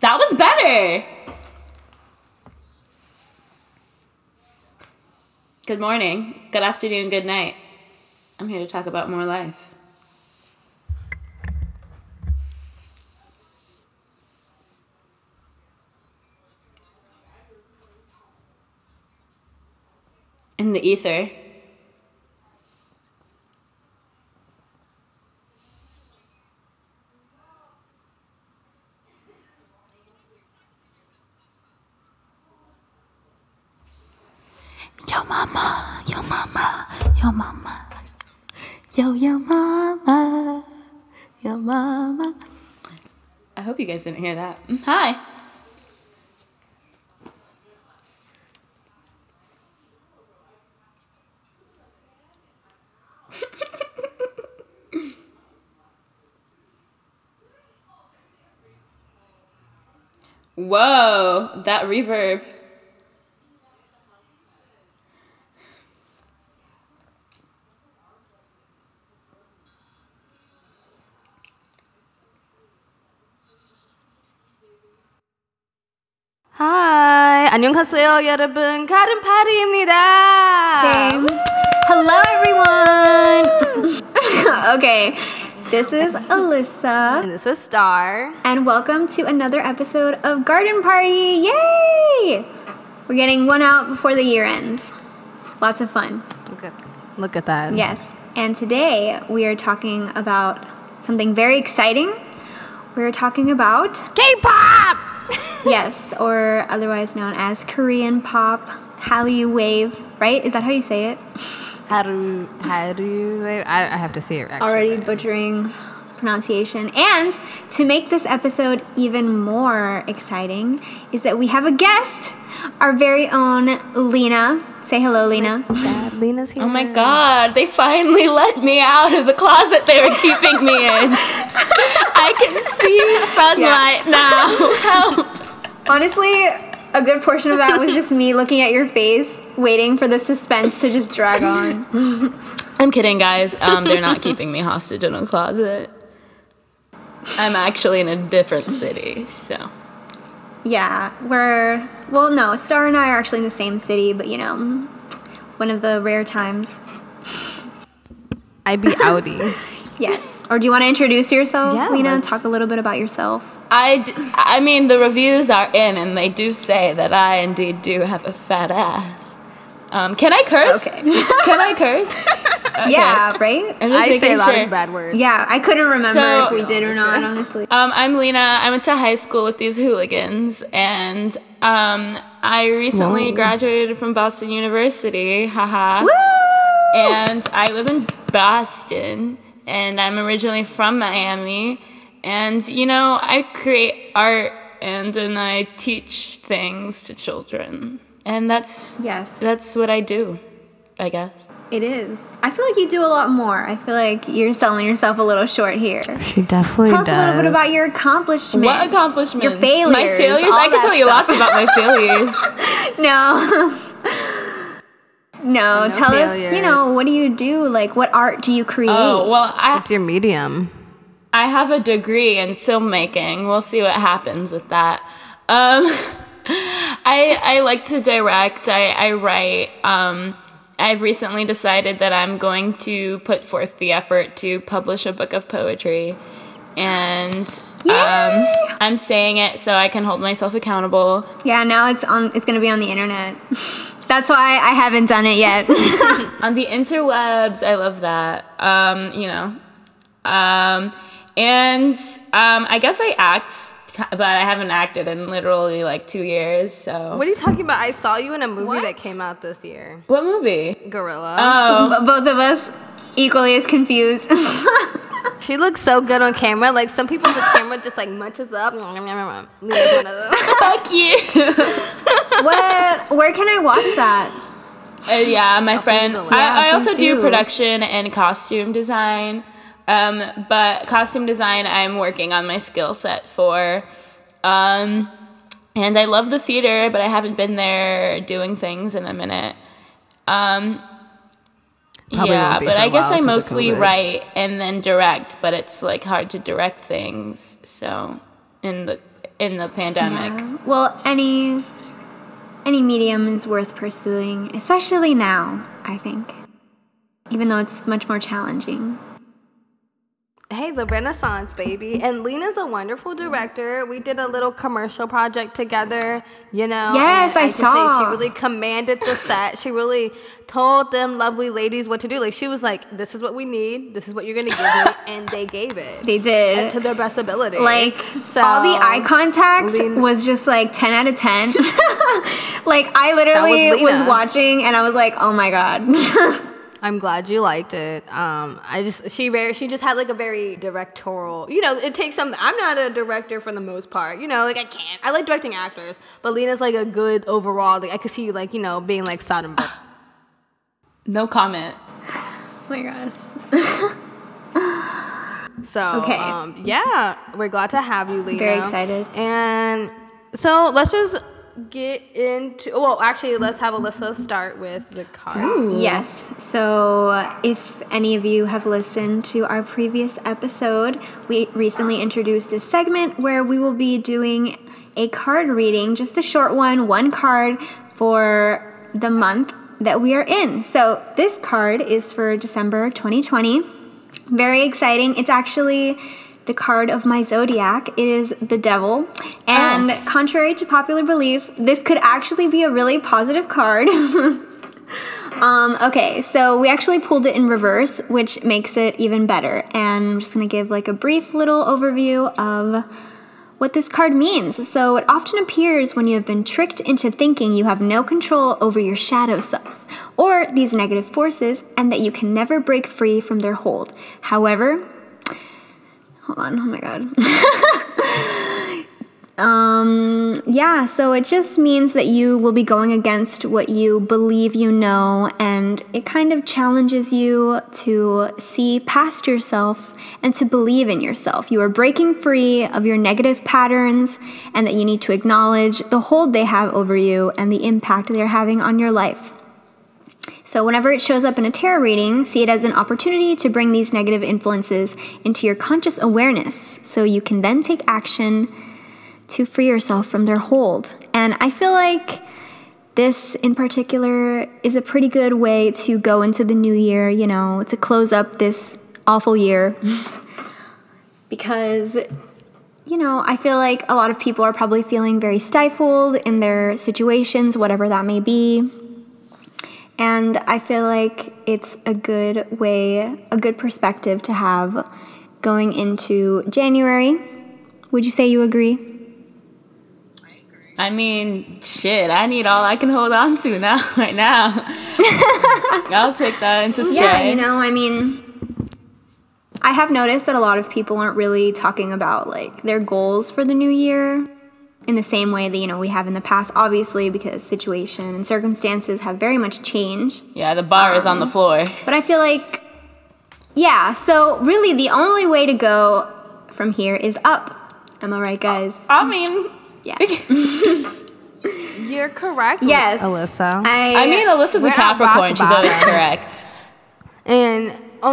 That was better. Good morning, good afternoon, good night. I'm here to talk about more life. In the ether. Yo mama, yo mama, yo mama, yo mama, yo mama. I hope you guys didn't hear that. Hi. Whoa, that reverb. Hi, 안녕하세요, 여러분. 가든 파티입니다. Okay. Hello, everyone. Okay, this is Alyssa. And this is Star. And welcome to another episode of Garden Party. Yay! We're getting one out before the year ends. Lots of fun. Look at that. Yes. And today we are talking about something very exciting. We're talking about K-pop! yes, or otherwise known as Korean pop, Hallyu Wave, right? Is that how you say it? How do you, I have to see it actually. Already butchering pronunciation. And to make this episode even more exciting is that we have a guest, our very own Lena. Say hello, Lena. Lena's here. Oh my god, they finally let me out of the closet they were keeping me in. I can see sunlight now. Help. Honestly, a good portion of that was just me looking at your face, waiting for the suspense to just drag on. I'm kidding, guys. They're not keeping me hostage in a closet. I'm actually in a different city, so. Yeah, no, Star and I are actually in the same city, but you know, one of the rare times. I be outie. Yes. Or do you want to introduce yourself, Yeah, Lena? Talk a little bit about yourself. I mean, the reviews are in, and they do say that I indeed do have a fat ass. Can I curse? Okay. Can I curse? Okay. Yeah, right? I'm just I making say a lot sure. of bad words. Yeah, I couldn't remember So- if we did or not, honestly. I'm Lena. I went to high school with these hooligans, and I recently graduated from Boston University. Haha. Woo! And I live in Boston, and I'm originally from Miami. And, you know, I create art and then I teach things to children. And that's what I do, I guess. It is. I feel like you do a lot more. I feel like you're selling yourself a little short here. She definitely Tell us a little bit about your accomplishments. What accomplishments? Your failures. My failures? all I can that tell you stuff. lots about my failures. No. No, tell failure. us, you know, what do you do? Like, what art do you create? Oh, well, What's your medium? I have a degree in filmmaking. We'll see what happens with that. I like to direct. I write. I've recently decided that I'm going to put forth the effort to publish a book of poetry. And I'm saying it so I can hold myself accountable. Yeah, now it's going to be on the internet. That's why I haven't done it yet. On the interwebs, I love that. You know. And I guess I act, but I haven't acted in literally like 2 years, so. What are you talking about? I saw you in a movie that came out this year. What movie? Gorilla. Oh. Both of us equally as confused. She looks so good on camera. Like, some people, the camera just like munches up. Lena's one of them. Fuck you. Where can I watch that? Yeah, my friend. the link. I also please do do. production and costume design. But costume design, I'm working on my skill set for. And I love the theater, but I haven't been there doing things in a minute. Probably Yeah, won't be but for a I guess while I 'cause of mostly COVID. write and then direct, but it's like hard to direct things. So, in the in the pandemic. Yeah. Well, any medium is worth pursuing, especially now, I think. Even though it's much more challenging. Hey, the Renaissance, baby. And Lena's a wonderful director. We did a little commercial project together, you know. Yes, and I can saw. say she really commanded the set. She really told them lovely ladies what to do. Like, she was like, this is what we need. This is what you're going to give me. And they gave it. They did. And to their best ability. Like, so, all the eye contact was just like 10 out of 10. Like, I literally was watching and I was like, oh my God. I'm glad you liked it. She just had like a very directorial, you know, it takes some, I'm not a director for the most part, you know, like I like directing actors, but Lena's like a good overall, like I could see you like, you know, being like Soderbergh. No comment. Oh my God. So, okay. Yeah, we're glad to have you, Lena. Very excited. And so let's just get into, well, actually, let's have Alyssa start with the card. Ooh. Yes. So if any of you have listened to our previous episode, we recently introduced a segment where we will be doing a card reading, just a short one card for the month that we are in. So this card is for December 2020. Very exciting. It's actually the card of my zodiac. It is the Devil. And contrary to popular belief, this could actually be a really positive card. Okay, so we actually pulled it in reverse, which makes it even better. And I'm just going to give like a brief little overview of what this card means. So it often appears when you have been tricked into thinking you have no control over your shadow self or these negative forces and that you can never break free from their hold. However, hold on, oh my God. Yeah, so it just means that you will be going against what you believe you know, and it kind of challenges you to see past yourself and to believe in yourself. You are breaking free of your negative patterns, and that you need to acknowledge the hold they have over you and the impact they're having on your life. So whenever it shows up in a tarot reading, see it as an opportunity to bring these negative influences into your conscious awareness so you can then take action to free yourself from their hold. And I feel like this in particular is a pretty good way to go into the new year, you know, to close up this awful year. Because, you know, I feel like a lot of people are probably feeling very stifled in their situations, whatever that may be. And I feel like it's a good way, a good perspective to have going into January. Would you say you agree? I mean, shit, I need all I can hold on to now, right now. I'll take that into stride. Yeah, you know, I mean, I have noticed that a lot of people aren't really talking about, like, their goals for the new year in the same way that, you know, we have in the past, obviously, because situation and circumstances have very much changed. Yeah, the bar is on the floor. But I feel like, yeah, so really the only way to go from here is up. Am I right, guys? I mean... Yeah. You're correct, yes, Alyssa. I mean, Alyssa's a Capricorn. She's always correct. And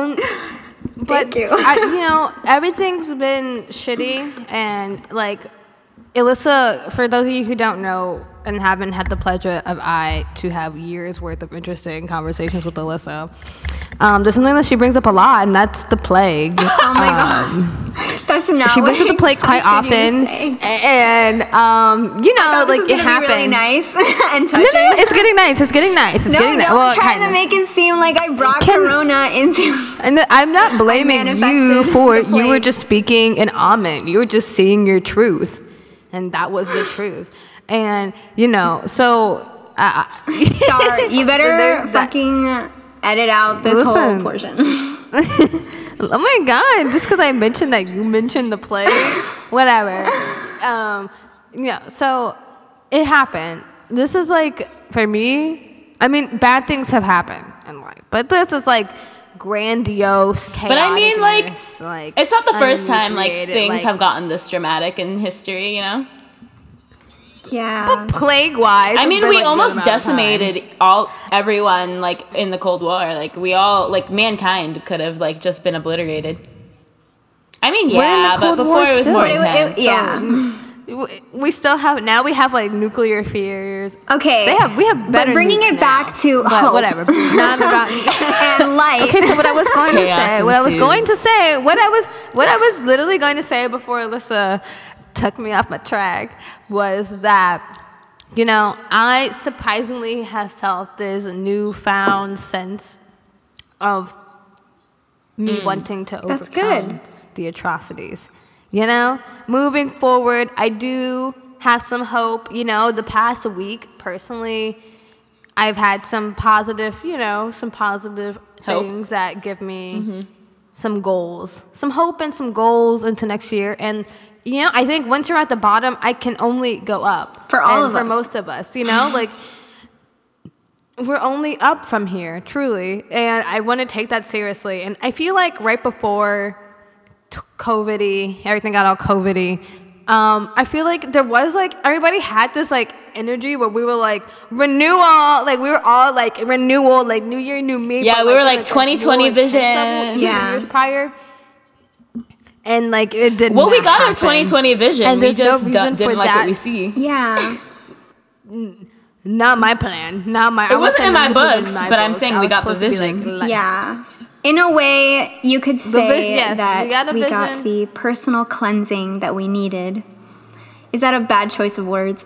Thank you. You know, everything's been shitty, and like Alyssa, for those of you who don't know and haven't had the pleasure of to have years worth of interesting conversations with Alyssa, there's something that she brings up a lot, and that's the plague. Oh my God. That's not she what brings up the plague quite often, and you know, like it happened. Really nice and touching. No, it's getting nice. It's getting nice. It's getting nice. Well, trying to make it seem like I brought Corona into. And I'm not blaming you for it. You were just speaking in Amen. You were just seeing your truth, and that was the truth. And you know, so sorry, you better fucking edit out this whole portion. Oh my God, just because I mentioned that you mentioned the plague, whatever. You know, so it happened. This is like, for me, I mean, bad things have happened in life, but this is like grandiose chaos. But I mean, like it's not the first time like things like, have gotten this dramatic in history, you know? Yeah. But plague-wise, I mean, we almost decimated everyone like in the Cold War. Like we all, like mankind could have like just been obliterated. I mean, yeah, but before it was more intense. Yeah. we still have now. We have like nuclear fears. Okay. We have better. But bringing nukes it now. back to But hope whatever. Not about. and light. Okay, so what I was going to Chaos say, what I was ensues. literally going to say before Alyssa took me off my track was that, you know, I surprisingly have felt this newfound sense of me wanting to That's overcome good. the atrocities. You know, moving forward, I do have some hope. You know, the past week, personally, I've had some positive, Hope. things that give me some goals, some hope and some goals into next year. And, you know, I think once you're at the bottom, I can only go up. For all And of for us. most of us, you know, like, we're only up from here, truly. And I want to take that seriously. And I feel like right before COVID-y, everything got all COVID-y, I feel like there was like, everybody had this like energy where we were like, renewal, like we were all like, renewal, like new year, new me. Yeah, but, we were like in a 2020 more intense vision. level, Yeah. years prior. And like, it didn't Well, we got our happen. 2020 vision. And We there's no just reason didn't for like that. what we see. Yeah. Not my plan. Not my. It wasn't in my books, but I'm books. saying I we was got the supposed to be, vision. like, Yeah. In a way, you could say yes, that we got a we got vision. the personal cleansing that we needed. Is that a bad choice of words?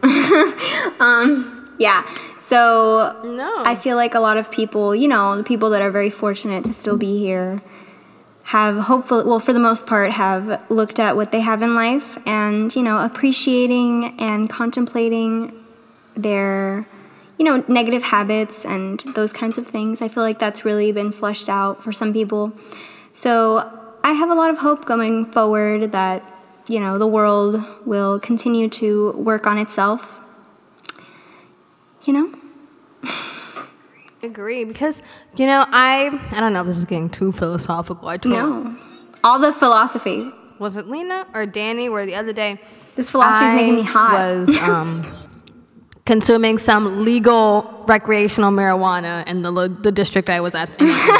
Yeah. So No. I feel like a lot of people, you know, the people that are very fortunate to still be here have hopefully, well, for the most part, have looked at what they have in life and, you know, appreciating and contemplating their, you know, negative habits and those kinds of things. I feel like that's really been flushed out for some people. So I have a lot of hope going forward that, you know, the world will continue to work on itself. You know? Agree, because you know I don't know if this is getting too philosophical. I told No. All the philosophy. was it Lena or Danny where the other day This philosophy is making me hot. was consuming some legal recreational marijuana in the district I was at.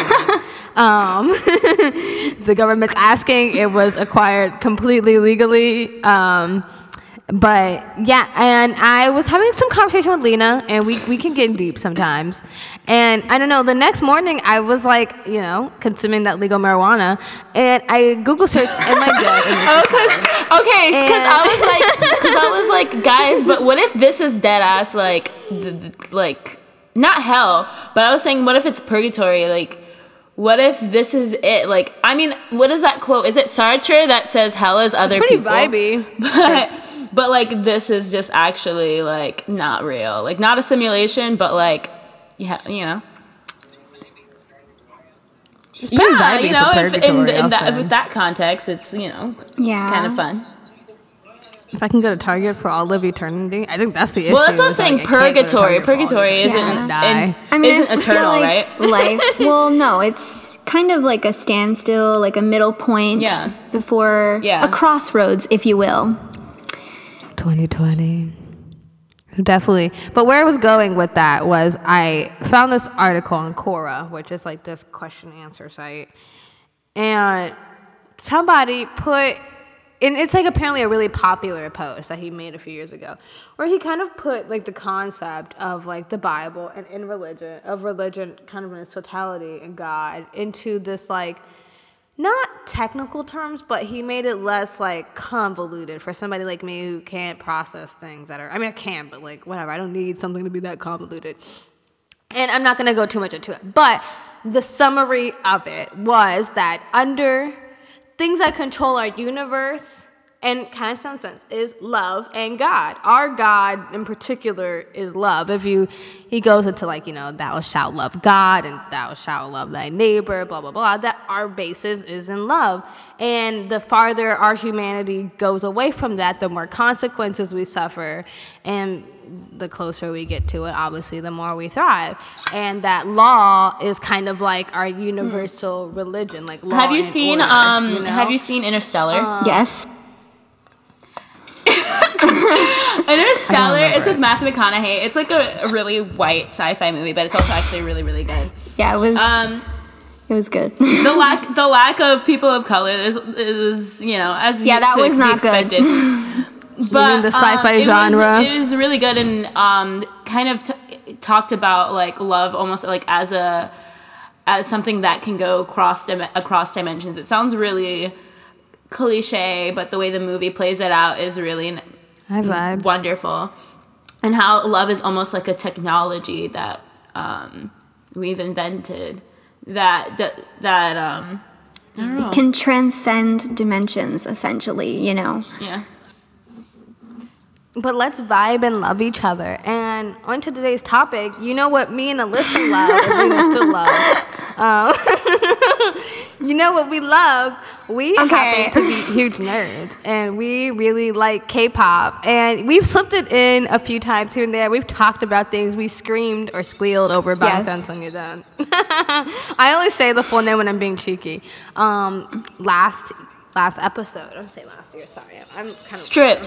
The government's asking, it was acquired completely legally. But yeah, and I was having some conversation with Lena, and we can get deep sometimes. And I don't know, the next morning I was like, you know, consuming that legal marijuana, and I Google searched, am I good? Because I was like, guys, but what if this is dead ass like not hell, but I was saying, what if it's purgatory? Like, what if this is it? Like, I mean, what is that quote? Is it Sartre that says hell is other Pretty people? vibey. But like, this is just actually like not real. Like, not a simulation, but like, yeah, you know. It's pretty vibey you know, for if purgatory, in I'll that say. with that context, it's, you know, Yeah. kind of fun. If I can go to Target for all of eternity, I think that's the issue. Well, that's what I'm is, like, saying. I can't go to Purgatory. Target for all Purgatory eternity. isn't Die. I mean, isn't I feel eternal, like right? life, well, no, it's kind of like a standstill, like a middle point Yeah. before Yeah. a crossroads, if you will. 2020. Definitely. But where I was going with that was I found this article on Quora, which is like this question and answer site. And somebody put, and it's like apparently a really popular post that he made a few years ago, where he kind of put like the concept of like the Bible and in religion, kind of in its totality and God into this like, not technical terms, but he made it less like convoluted for somebody like me who can't process things that are, I mean, I can, but like whatever, I don't need something to be that convoluted. And I'm not going to go too much into it, but the summary of it was that under things that control our universe, and kind of some sense, is love and God. Our God in particular is love. He goes into like, you know, thou shalt love God and thou shalt love thy neighbor, blah, blah, blah, that our basis is in love. And the farther our humanity goes away from that, the more consequences we suffer. And the closer we get to it, obviously, the more we thrive. And that law is kind of like our universal religion, like law Have you and seen order, you know? Have you seen Interstellar? Yes. Interstellar remember is with Matthew McConaughey. It's like a really white sci-fi movie, but it's also actually really, really good. Yeah, it was good. The lack of people of color is you know, as Yeah, that to was be not good. expected. But, mean the sci-fi it genre? It was really good and kind of talked about like love almost like as something that can go across dimensions. It sounds really cliche, but the way the movie plays it out is really wonderful. And how love is almost like a technology that we've invented that I don't know. Can transcend dimensions, essentially, you know. Yeah. But let's vibe and love each other. And on to today's topic, you know what me and Alyssa love, and we still love. You know what we love? We happen to be huge nerds, and we really like K-pop. And we've slipped it in a few times here and there. We've talked about things. We screamed or squealed over Bangtan Sonyeon. I only say the full name when I'm being cheeky. Last episode. I don't say last year. Sorry, I'm kind of strip.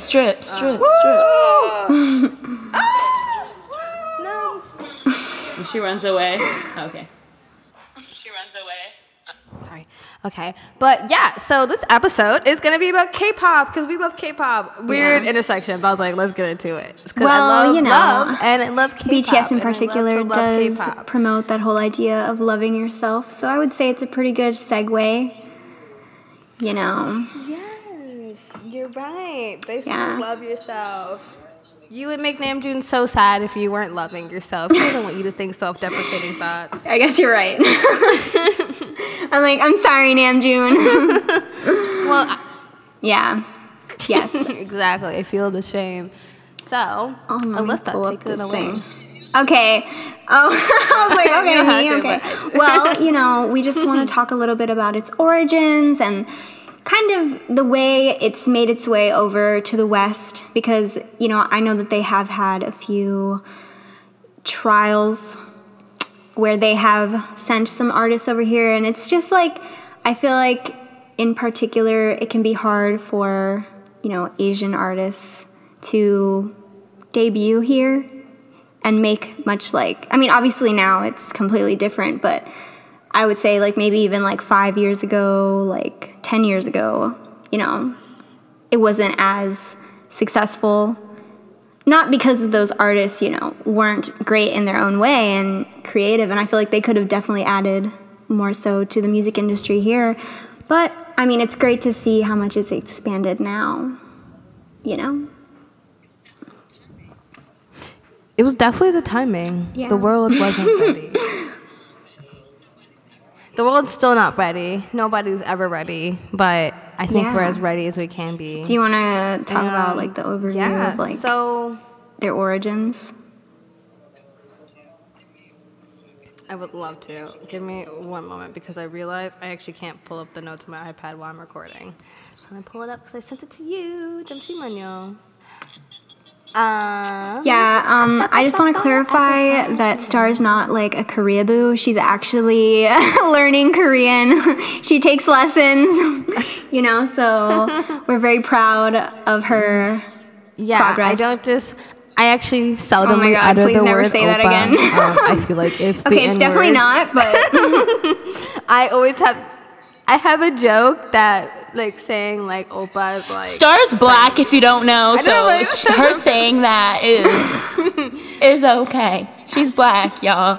No. She runs away. Okay. She runs away. Sorry. Okay. But yeah, so this episode is going to be about K-pop because we love K-pop. Weird intersection, but I was like, let's get into it. Because I love love and I love K-pop. BTS in particular does promote that whole idea of loving yourself. So I would say it's a pretty good segue. You know. Yes, you're right. They say love yourself. You would make Namjoon so sad if you weren't loving yourself. He doesn't want you to think self-deprecating thoughts. I guess you're right. I'm like, I'm sorry, Namjoon. Well, yeah. Yes. Exactly. I feel the shame. So, Alyssa, take it away. Okay. Oh, I was like, okay. Well, you know, we just want to talk a little bit about its origins and kind of the way it's made its way over to the West because, you know, I know that they have had a few trials where they have sent some artists over here, and it's just like, I feel like in particular it can be hard for, you know, Asian artists to debut here and make much like, I mean, obviously now it's completely different, but I would say like maybe even like 5 years ago, like 10 years ago, you know, it wasn't as successful. Not because those artists, you know, weren't great in their own way and creative, and I feel like they could have definitely added more so to the music industry here. But, I mean, it's great to see how much it's expanded now, you know? It was definitely the timing. Yeah. The world wasn't ready. The world's still not ready. Nobody's ever ready, but I think we're as ready as we can be. Do you want to talk about like the overview of like their origins? I would love to. Give me one moment because I realize I actually can't pull up the notes on my iPad while I'm recording. So I'm gonna pull it up because I sent it to you. 잠시만요. I just want to clarify that Star's not like a Koreaboo. She's actually learning Korean. She takes lessons, you know, so we're very proud of her progress. I actually seldomly utter the word never say that again. I feel like it's the it's definitely not, but I have a joke that like saying like oppa is like Star's black if you don't know, so her saying that is okay. She's black, y'all.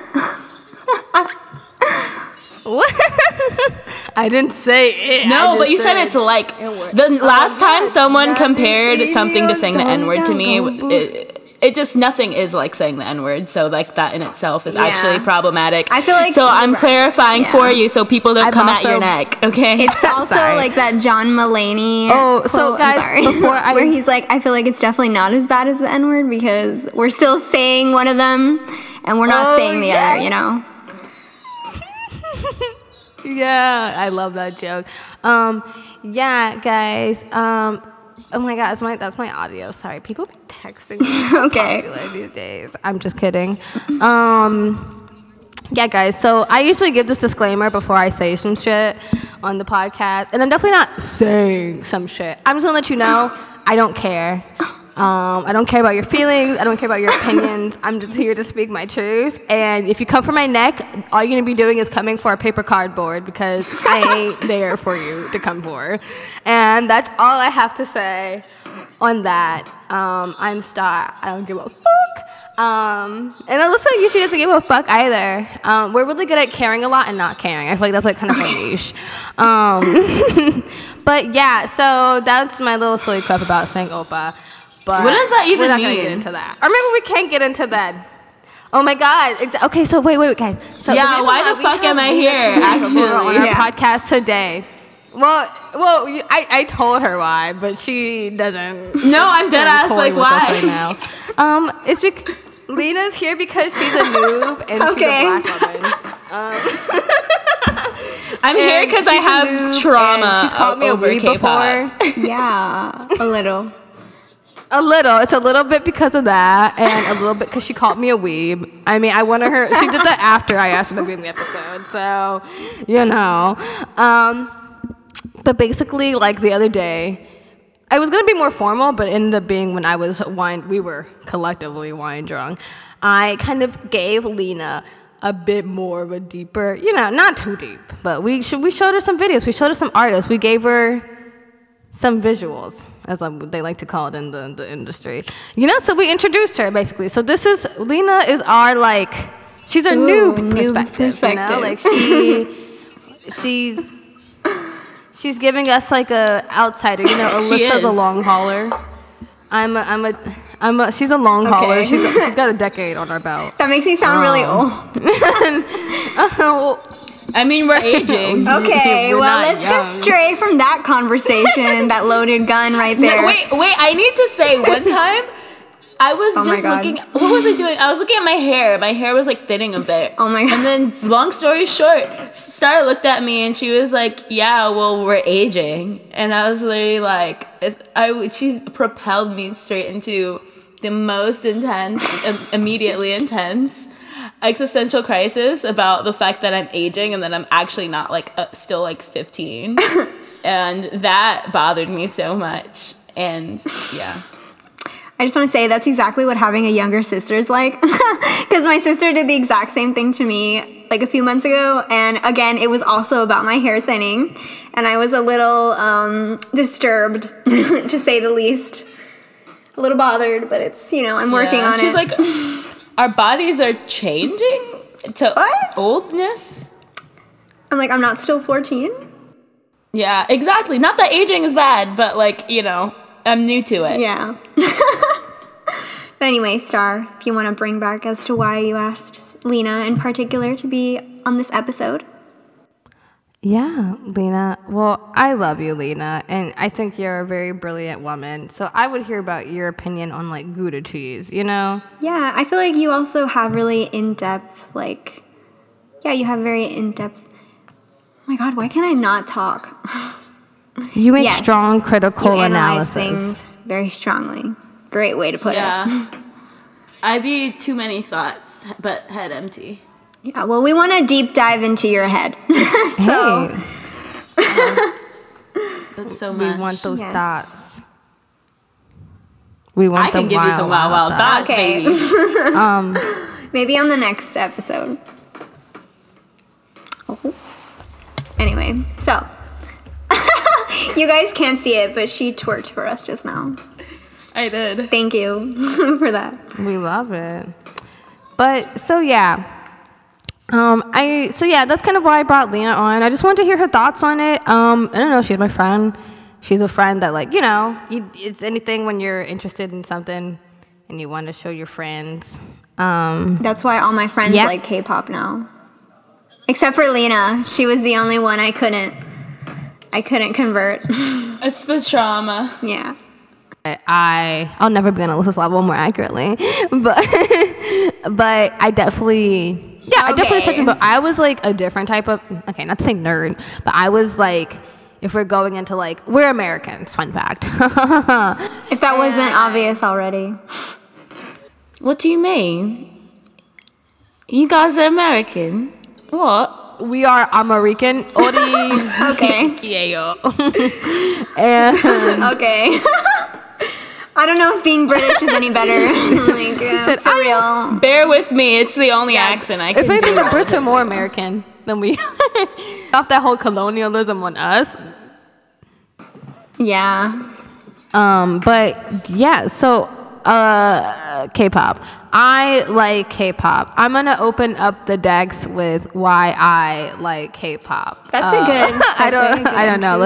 What? I didn't say it. No, but you said it's like the last time someone compared something to saying the N-word to me, it just nothing is like saying the N-word, so like that in itself is actually problematic. I feel like I'm clarifying for you so people don't come at your neck, okay? It's also like that John Mulaney quote, so guys, where he's like, I feel like it's definitely not as bad as the N-word because we're still saying one of them and we're not saying the other, you know? Yeah, I love that joke. Guys. Oh my God, that's my audio. Sorry, people be texting me. Okay. These days. I'm just kidding. Yeah, guys. So I usually give this disclaimer before I say some shit on the podcast, and I'm definitely not saying some shit. I'm just gonna let you know I don't care. I don't care about your feelings. I don't care about your opinions. I'm just here to speak my truth. And if you come for my neck, all you're going to be doing is coming for a paper cardboard because I ain't there for you to come for. And that's all I have to say. on that. I'm Star. I don't give a fuck. And Alyssa usually doesn't give a fuck either. We're really good at caring a lot and not caring. I feel like that's like kind of our niche. But yeah, so that's my little silly clip about saying Oppa. But What does that even we're not mean? gonna get into that. Or maybe we can't get into that. Oh my God! Okay, so wait, guys. So Yeah, reason why the we fuck have am I Lena here, Kudrow on our actually? podcast today. Well, I told her why, but she doesn't. No, I'm dead ass. toy Like, with us why? right now. It's because Lena's here because she's a noob and Okay. she's a black woman. I'm here And because I she's a have noob, trauma and she's called me a over weeb K-pop. before. Yeah, a little. A little. It's a little bit because of that, and a little bit because she called me a weeb. I mean, I wanted her. She did that after I asked her to be in the episode, so you know. But basically, like the other day, I was gonna be more formal, but it ended up being when I was we were collectively wine drunk. I kind of gave Lena a bit more of a deeper, not too deep, but we showed her some videos. We showed her some artists. We gave her some visuals, as they like to call it in the industry. So we introduced her, basically. So Lena is our, she's our noob perspective. Like, she's giving us, like, a outsider. Alyssa's a long hauler. She's a long hauler. She's got a decade on her belt. That makes me sound really old. I mean, we're aging. Okay, We're well, not let's just young. stray from that conversation, that loaded gun right there. No, wait, I need to say, one time, I was Oh my just God. looking, what was I doing? I was looking at my hair. My hair was, like, thinning a bit. Oh my God. And then, long story short, Star looked at me and she was like, yeah, well, we're aging. And I was literally like, she propelled me straight into the most intense, immediately intense existential crisis about the fact that I'm aging and that I'm actually not still 15. And that bothered me so much. And yeah. I just want to say that's exactly what having a younger sister is like. Because my sister did the exact same thing to me a few months ago. And again, it was also about my hair thinning. And I was a little disturbed, to say the least. A little bothered, but it's, I'm working on She's it. like, our bodies are changing to What? oldness. I'm like, I'm not still 14? Yeah, exactly. Not that aging is bad, but I'm new to it. Yeah. But anyway, Star, if you want to bring back as to why you asked Lena in particular to be on this episode. Yeah, Lena. Well, I love you, Lena, and I think you're a very brilliant woman. So I would hear about your opinion on Gouda cheese, Yeah, I feel like you also have really in-depth, you have very in-depth. Oh my God, why can I not talk? You make Yes. strong critical You analyze analysis. things very strongly. Great way to put it. Yeah. I be too many thoughts, but head empty. Yeah, well, we want to deep dive into your head. So, Hey, That's so we much. want those Yes. thoughts. We want I can give you some wild thoughts, Okay. baby. maybe on the next episode. Oh. Anyway, so you guys can't see it, but she twerked for us just now. I did. Thank you for that. We love it. But so yeah. That's kind of why I brought Lena on. I just wanted to hear her thoughts on it. I don't know, she's my friend. She's a friend that it's anything when you're interested in something and you want to show your friends. That's why all my friends Yeah. like K-pop now. Except for Lena. She was the only one I couldn't convert. It's the trauma. Yeah. I'll never be on Alyssa's level more accurately, but I definitely I definitely Okay. touched on. But I was a different type of not to say nerd, but I was if we're going into we're Americans, fun fact. If that wasn't obvious already. What do you mean? You guys are American? What? We are American, Ori. Okay. Yeah, yo. And Okay. I don't know if being British is any better. She said, for real. Bear with me. It's the only accent I can if anything, do. the Brits are more American than we. Off that whole colonialism on us. Yeah. But yeah, so K-pop. I like K-pop. I'm gonna open up the decks with why I like K-pop. That's a good. I don't know.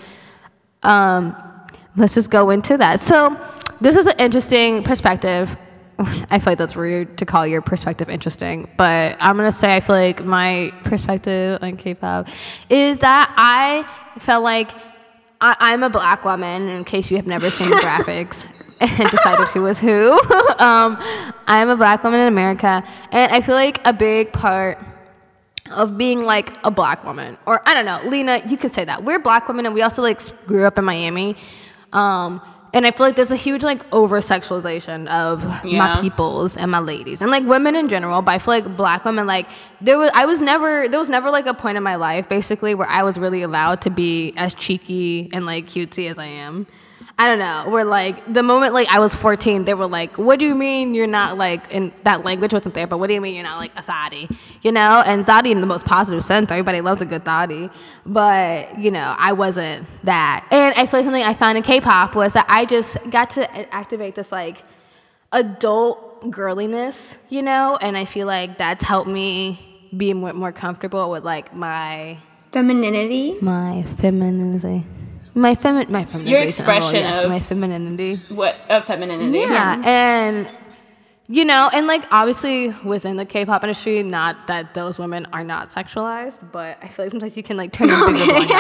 Let's just go into that. So this is an interesting perspective. I feel like that's rude to call your perspective interesting, but I'm gonna say I feel like my perspective on K-pop is that I felt like I'm a black woman, in case you have never seen the graphics and decided who was who. I'm a black woman in America, and I feel like a big part of being like a black woman, or I don't know, Lena, you could say that. We're black women, and we also like grew up in Miami. And I feel like there's a huge like over sexualization of my peoples and my ladies and like women in general. But I feel like black women, like there was never like a point in my life basically where I was really allowed to be as cheeky and like cutesy as I am. I don't know. Where like the moment like I was 14, they were like, "What do you mean you're not like?" In that language wasn't there, but what do you mean you're not like a thotty? You know, and thotty in the most positive sense. Everybody loves a good thotty, but you know, I wasn't that. And I feel like something I found in K-pop was that I just got to activate this like adult girliness, you know, and I feel like that's helped me be more comfortable with like my Femininity. my femininity. My femininity. Your expression of my femininity. What of femininity? Yeah, and you know, and like obviously within the K-pop industry, not that those women are not sexualized, but I feel like sometimes you can like turn a big blind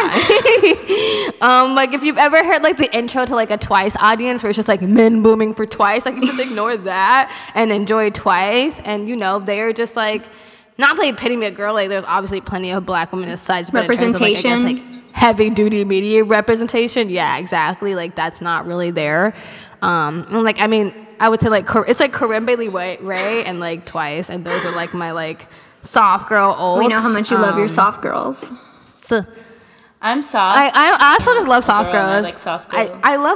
eye. Like if you've ever heard like the intro to like a Twice audience where it's just like men booming for Twice, I can just ignore that and enjoy Twice, and you know they're just like not like pitting me a girl. Like there's obviously plenty of black women as such, but Representation. in terms of, like, I guess, like heavy duty media representation, yeah, exactly. Like that's not really there. And like I mean, I would say like it's like Corinne Bailey Ray and like Twice, and those are like my like soft girl olds. We know how much you love your soft girls. So I'm soft. I also just love soft Girl, girls. I like soft girls.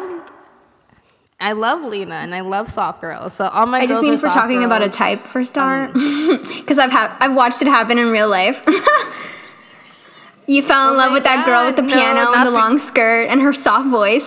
I love Lena and I love soft girls. So all my I girls just mean are if we're soft talking about a girls. type for Star, because I've watched it happen in real life. You fell in love with that girl with the piano and the long skirt and her soft voice.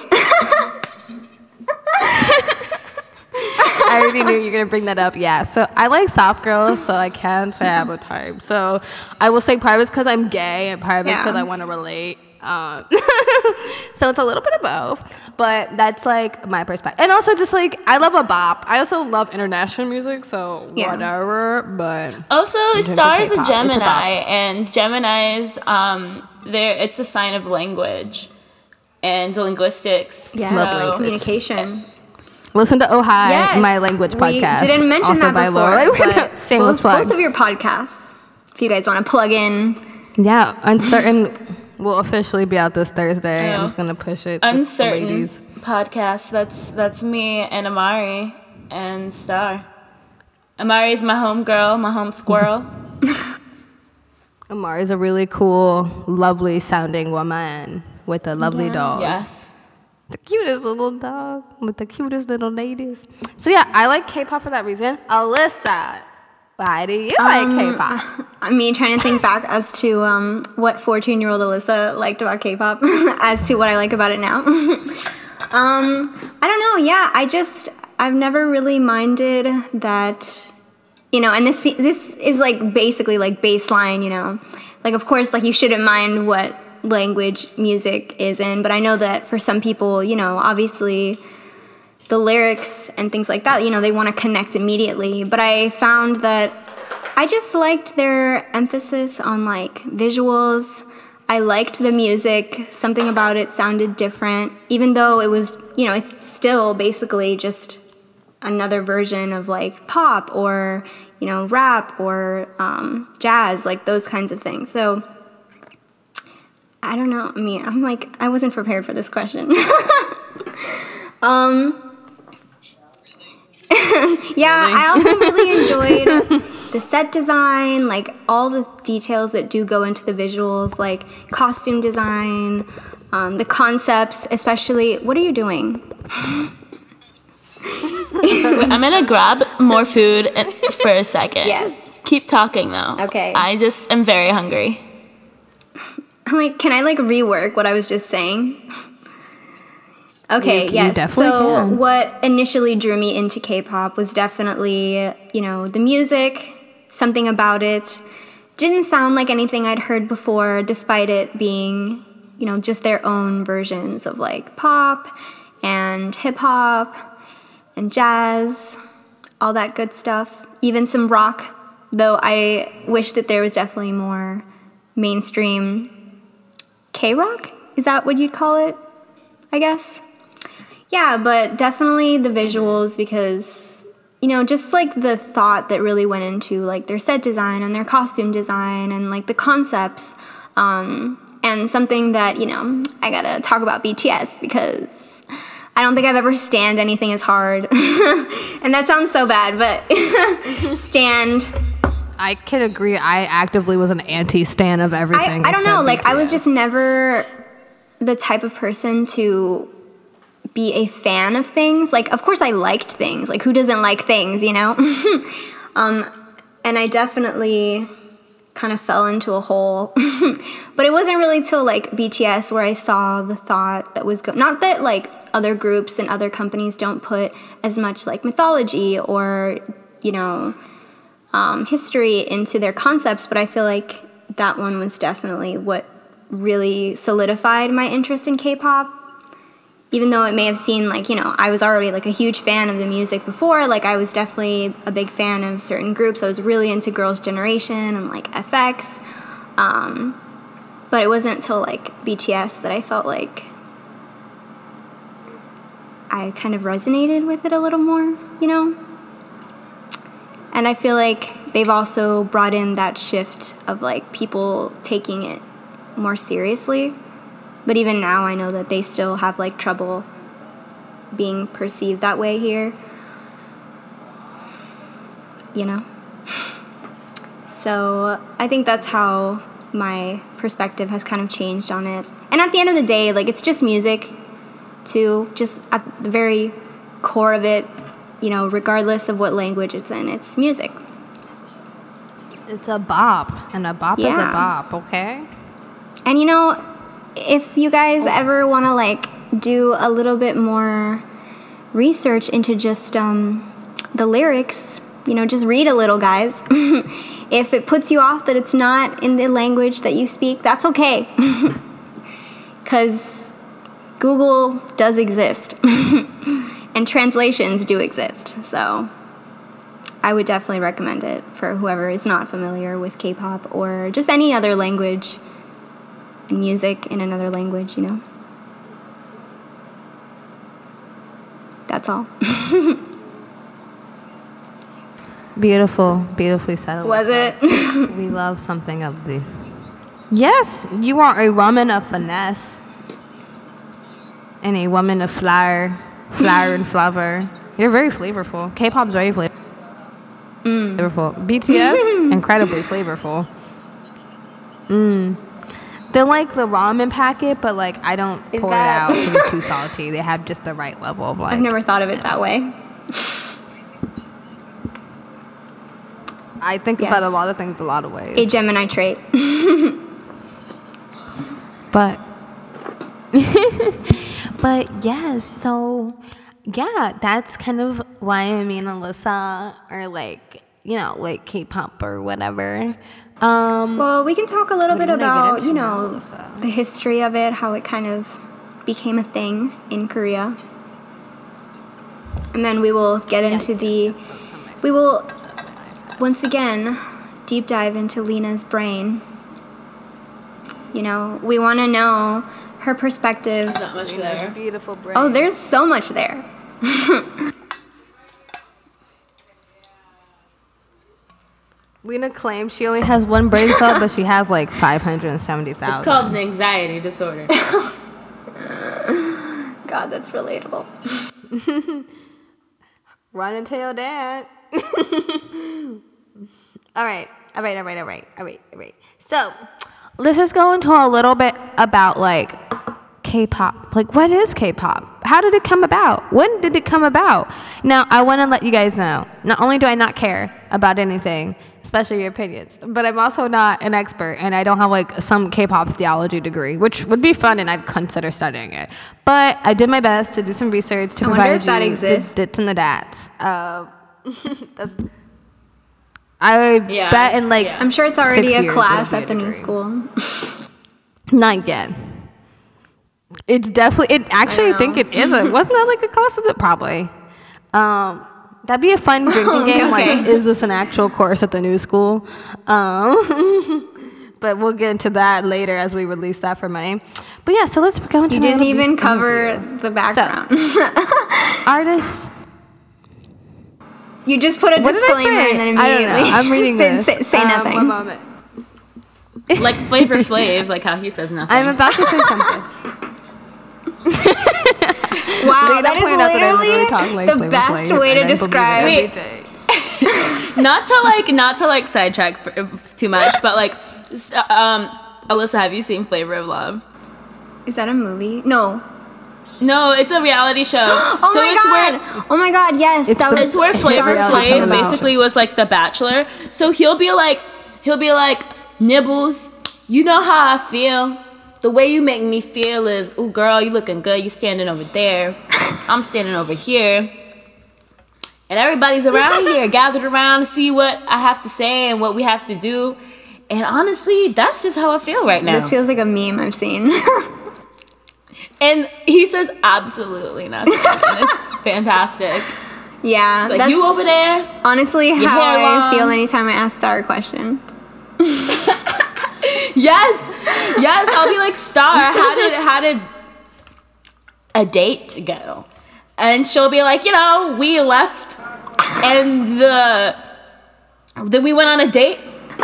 I already knew you were gonna bring that up. Yeah, so I like soft girls, so I can't say I have a type. So I will say part of it's because I'm gay, and part of it's because I want to relate. So it's a little bit of both, but that's like my perspective. And also just like I love a bop. I also love international music, so whatever. But also, Star is a K-pop, Gemini, and Geminis, it's a sign of language and linguistics. Yeah, so communication. listen to Oh Hi, Yes, my language podcast. We didn't mention also that by before, Laura. but Shameless plug. both of your podcasts, if you guys want to plug in. Yeah, Uncertain will officially be out this Thursday. I'm just gonna push it. Uncertain ladies. podcast. That's me and Amari and Star. Amari's my home girl, my home squirrel. Amari's a really cool, lovely sounding woman with a lovely dog. Yes. The cutest little dog with the cutest little ladies. So yeah, I like K-pop for that reason. Alyssa, why do you like K-pop? Me trying to think back as to what 14-year-old Alyssa liked about K-pop as to what I like about it now. I don't know. Yeah, I've never really minded that, you know, and this is like basically like baseline, you know. Like of course like you shouldn't mind what language music is in, but I know that for some people, you know, obviously the lyrics and things like that, you know, they want to connect immediately. But I found that I just liked their emphasis on like visuals. I liked the music. Something about it sounded different, even though it was, you know, it's still basically just another version of like pop or, you know, rap or jazz, like those kinds of things. So I don't know. I mean, I'm like, I wasn't prepared for this question. Yeah, I also really enjoyed the set design, like all the details that do go into the visuals, like costume design, the concepts, especially. What are you doing? I'm gonna grab more food for a second. Yes. Keep talking though. Okay. I just am very hungry. I'm like, can I like rework what I was just saying? Okay, You yes. definitely So can. what initially drew me into K-pop was definitely, the music, something about it. Didn't sound like anything I'd heard before, despite it being, just their own versions of like pop and hip hop and jazz, all that good stuff. Even some rock, though I wish that there was definitely more mainstream K-rock? Is that what you'd call it? I guess. Yeah, but definitely the visuals because, just like the thought that really went into like their set design and their costume design and like the concepts. And something that, I gotta talk about BTS because I don't think I've ever stanned anything as hard. And that sounds so bad, but stand. I can agree. I actively was an anti-stan of everything. I don't know. except Like, I was BTS. just never the type of person to be a fan of things. Like, of course I liked things. Like, who doesn't like things, And I definitely kind of fell into a hole. But it wasn't really till, like, BTS where I saw the thought that was not that, like, other groups and other companies don't put as much, like, mythology or, history into their concepts, but I feel like that one was definitely what really solidified my interest in K-pop. Even though it may have seemed like, I was already like a huge fan of the music before, like I was definitely a big fan of certain groups. I was really into Girls' Generation and like FX. But it wasn't until like BTS that I felt like I kind of resonated with it a little more, And I feel like they've also brought in that shift of like people taking it more seriously. But even now I know that they still have like trouble being perceived that way here. So I think that's how my perspective has kind of changed on it. And at the end of the day, like it's just music too, just at the very core of it, regardless of what language it's in, it's music. It's a bop, and a bop is a Yeah. bop, okay? And if you guys ever want to like do a little bit more research into just the lyrics, just read a little, guys. If it puts you off that it's not in the language that you speak, that's okay. Because Google does exist. And translations do exist. So I would definitely recommend it for whoever is not familiar with K-pop or just any other language and music in another language, That's all. Beautiful, beautifully said. Was it? We love something of the... Yes, you are a woman of finesse. And a woman of flower and flavor. You're very flavorful. K-pop's very flavorful. BTS, incredibly flavorful. They're like the ramen packet, but like I don't Is pour that- it out to be too salty. They have just the right level of like... I've never thought of it that way. I think Yes. about a lot of things a lot of ways. A Gemini trait. But but yes, so yeah, that's kind of why me and Alyssa are like, like K-pop or whatever. Well, we can talk a little What bit do you wanna about, get into now, Alyssa? the history of it, how it kind of became a thing in Korea. And then we will get into we will once again deep dive into Lena's brain. We want to know her perspective. Not much there. Beautiful brain. Oh, there's so much there. Lena claims she only has one brain cell, but she has like 570,000. It's called an anxiety disorder. God, that's relatable. Run and tell dad. All right. So, let's just go into a little bit about like K-pop. Like, what is K-pop? How did it come about? When did it come about? Now, I want to let you guys know, not only do I not care about anything, especially your opinions. But I'm also not an expert, and I don't have like some K-pop theology degree, which would be fun, and I'd consider studying it. But I did my best to do some research to wonder provide if that you exists. the dits and the dats. I bet in like I'm sure it's already 6 a years class it'll be at the new degree. school. Not yet. It's definitely. It actually, I think it is. Wasn't that like a class? Is it probably? That'd be a fun drinking game. Okay. Like, is this an actual course at the new school? But we'll get into that later as we release that for money. But yeah, so let's go into. You my didn't little even brief cover overview. the background. Artists. You just put a What did I disclaimer say? and then I immediately don't know. I'm reading didn't this. say nothing. One moment. Like Flavor Flav, like how he says nothing. I'm about to say something. Wow, Lena that is pointed out that I literally talk literally like the Flavor best Flav, way and to I believe it describe. every Wait. day. not to like sidetrack too much, but like, Alyssa, have you seen Flavor of Love? Is that a movie? No. No, it's a reality show. Oh so my it's god! Oh my god! Yes, It's that the- was. It's where It's Flavor reality Flav show. basically was like the Bachelor. So he'll be like, Nibbles, you know how I feel. The way you make me feel is, ooh, girl, you looking good. You standing over there. I'm standing over here. And everybody's around here, gathered around to see what I have to say and what we have to do. And honestly, that's just how I feel right now. This feels like a meme I've seen. And he says absolutely nothing. And it's fantastic. Yeah, It's like, that's you over there? honestly your how hair I long. feel anytime I ask Star a question. Yes, I'll be like, Star, how did a date go? And she'll be like, we left and then we went on a date.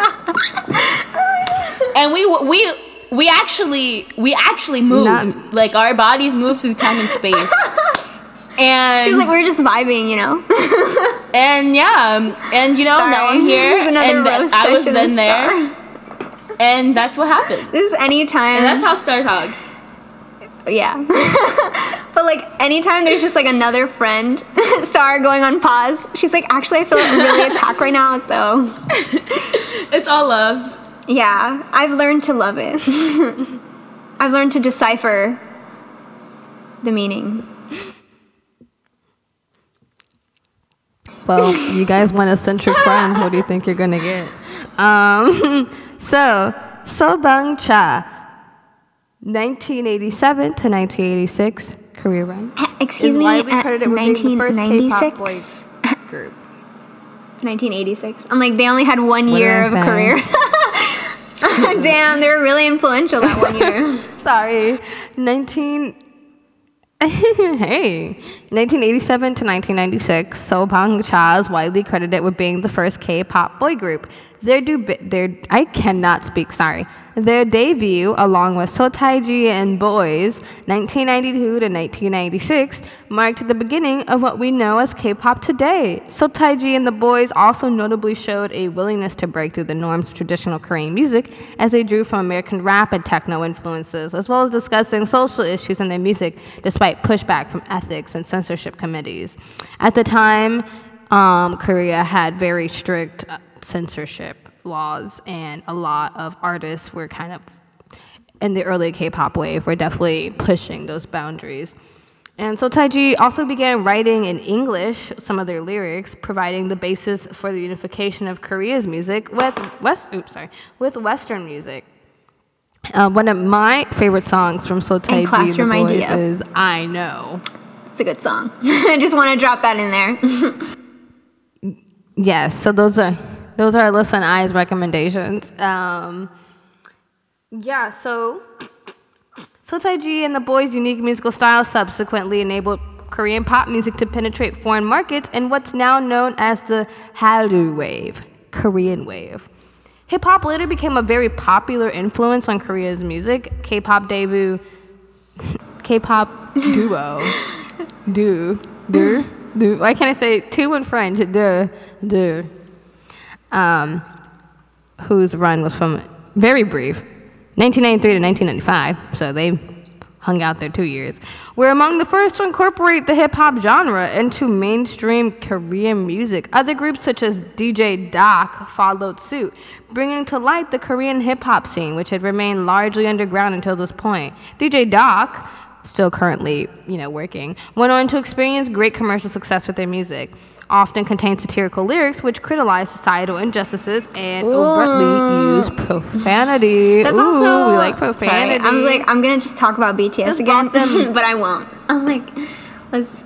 And we actually moved. Like our bodies moved through time and space. And She's like, we're just vibing, and yeah, and now I'm Sorry. here, This is another and roast I was session then with there, and that's what happened. This is anytime. And that's how Star talks. Yeah. But like anytime there's just like another friend, Star going on pause, she's like, actually I feel like really attacked right now, so It's all love. yeah, I've learned to love it. I've learned to decipher the meaning. Well, you guys want eccentric friends. What do you think you're gonna get? So Bang Cha, 1987 to 1986 career run. Excuse is me, widely at credited with being the first K-pop 1996? boy group. 1986. I'm like, they only had 1 did year I of say? a career. Damn, they were really influential that 1 year. Sorry, 1987 to 1996, So Bang Cha is widely credited with being the first K-pop boy group. I cannot speak, sorry. Their debut, along with So Taiji and Boys, 1992 to 1996, marked the beginning of what we know as K-pop today. So Taiji and the Boys also notably showed a willingness to break through the norms of traditional Korean music as they drew from American rap and techno influences, as well as discussing social issues in their music despite pushback from ethics and censorship committees. At the time, Korea had very strict censorship laws, and a lot of artists were kind of, in the early K-pop wave, were definitely pushing those boundaries. And so Taiji also began writing in English some of their lyrics, providing the basis for the unification of Korea's music with Western music. One of my favorite songs from So Taiji and the Classroom Boys Idea. is I Know. It's a good song. I just want to drop that in there. Yes, so those are Alyssa and I's recommendations. So Taiji and the Boys' unique musical style subsequently enabled Korean pop music to penetrate foreign markets in what's now known as the Hallyu wave, Korean wave. Hip-hop later became a very popular influence on Korea's music. K-pop duo, why can't I say two in French? Whose run was from very brief, 1993 to 1995. So they hung out there 2 years, were among the first to incorporate the hip-hop genre into mainstream Korean music. Other groups such as DJ Doc followed suit, bringing to light the Korean hip-hop scene, which had remained largely underground until this point. DJ Doc, still currently, working, went on to experience great commercial success with their music. Often contained satirical lyrics which criticize societal injustices and overtly use profanity. That's Ooh, also, we like profanity. Sorry, I was like, I'm gonna just talk about BTS Just again, brought them- but I won't. I'm like, let's.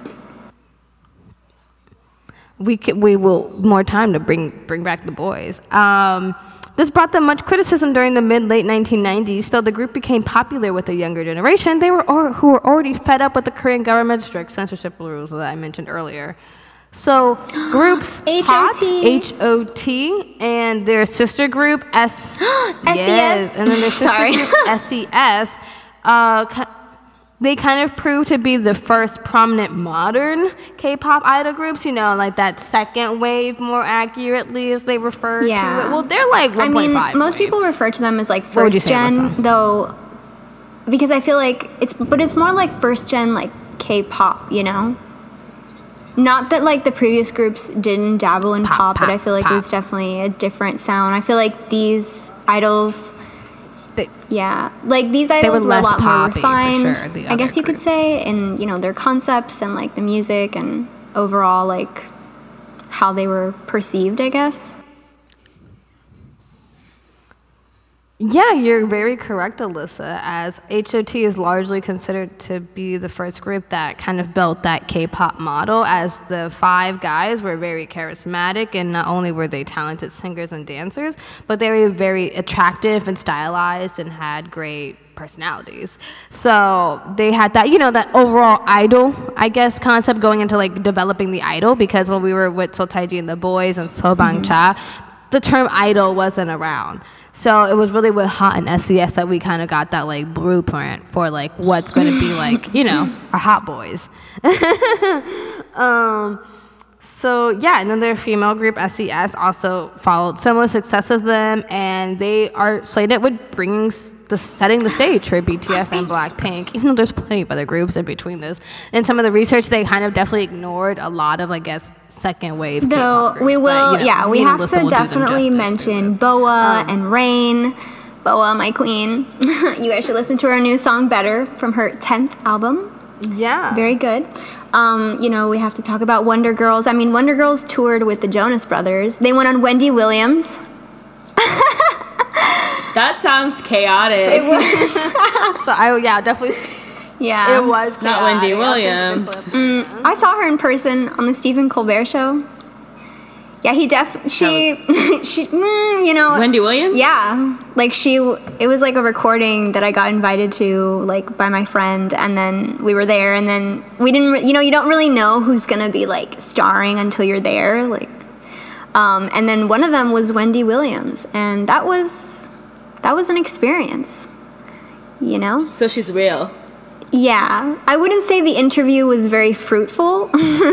We will more time to bring back the boys. This brought them much criticism during the mid-late 1990s. Still, the group became popular with the younger generation. Who were already fed up with the Korean government's strict censorship rules that I mentioned earlier. So groups HOT. HOT and their sister group SES. Yes, and then their sister group SES. They kind of proved to be the first prominent modern K-pop idol groups, like that second wave more accurately as they refer to it. Well, they're like 1.5 I mean, most wave. people refer to them as like What would you first say, gen, Alyssa? though, because I feel like it's more like first gen like K-pop, Not that like the previous groups didn't dabble in pop, but I feel like it was definitely a different sound. I feel like these idols, these idols were a less lot more poppy, for refined, sure, the I guess other you could groups. say, in their concepts and like the music and overall like how they were perceived, I guess. Yeah, you're very correct, Alyssa, as HOT is largely considered to be the first group that kind of built that K-pop model, as the 5 guys were very charismatic, and not only were they talented singers and dancers, but they were very attractive and stylized and had great personalities. So they had that, that overall idol, I guess, concept going into like developing the idol, because when we were with So Taiji and the boys and So Bang Cha, the term idol wasn't around. So it was really with HOT and SES that we kind of got that like blueprint for like what's going to be like, our hot boys. So yeah, and then their female group SES also followed similar success as them, and they are slated with setting the stage for BTS and Blackpink, even though there's plenty of other groups in between this. In some of the research, they kind of definitely ignored a lot of, I guess, second wave Though K-pop we groups, will, but, we have Alyssa to will do them definitely justice through mention this. Boa and Rain. Boa, my queen. You guys should listen to her new song "Better" from her 10th album. Yeah. Very good. We have to talk about Wonder Girls. I mean, Wonder Girls toured with the Jonas Brothers. They went on Wendy Williams. That sounds chaotic. So definitely. Yeah. It was chaotic. Not Wendy I'll send you the Williams. clip. I saw her in person on the Stephen Colbert Show. Yeah, Wendy Williams? Yeah, like it was like a recording that I got invited to, like, by my friend, and then we were there, and then we didn't, you don't really know who's gonna be like starring until you're there, like, and then one of them was Wendy Williams, and that was an experience, So she's real. Yeah, I wouldn't say the interview was very fruitful.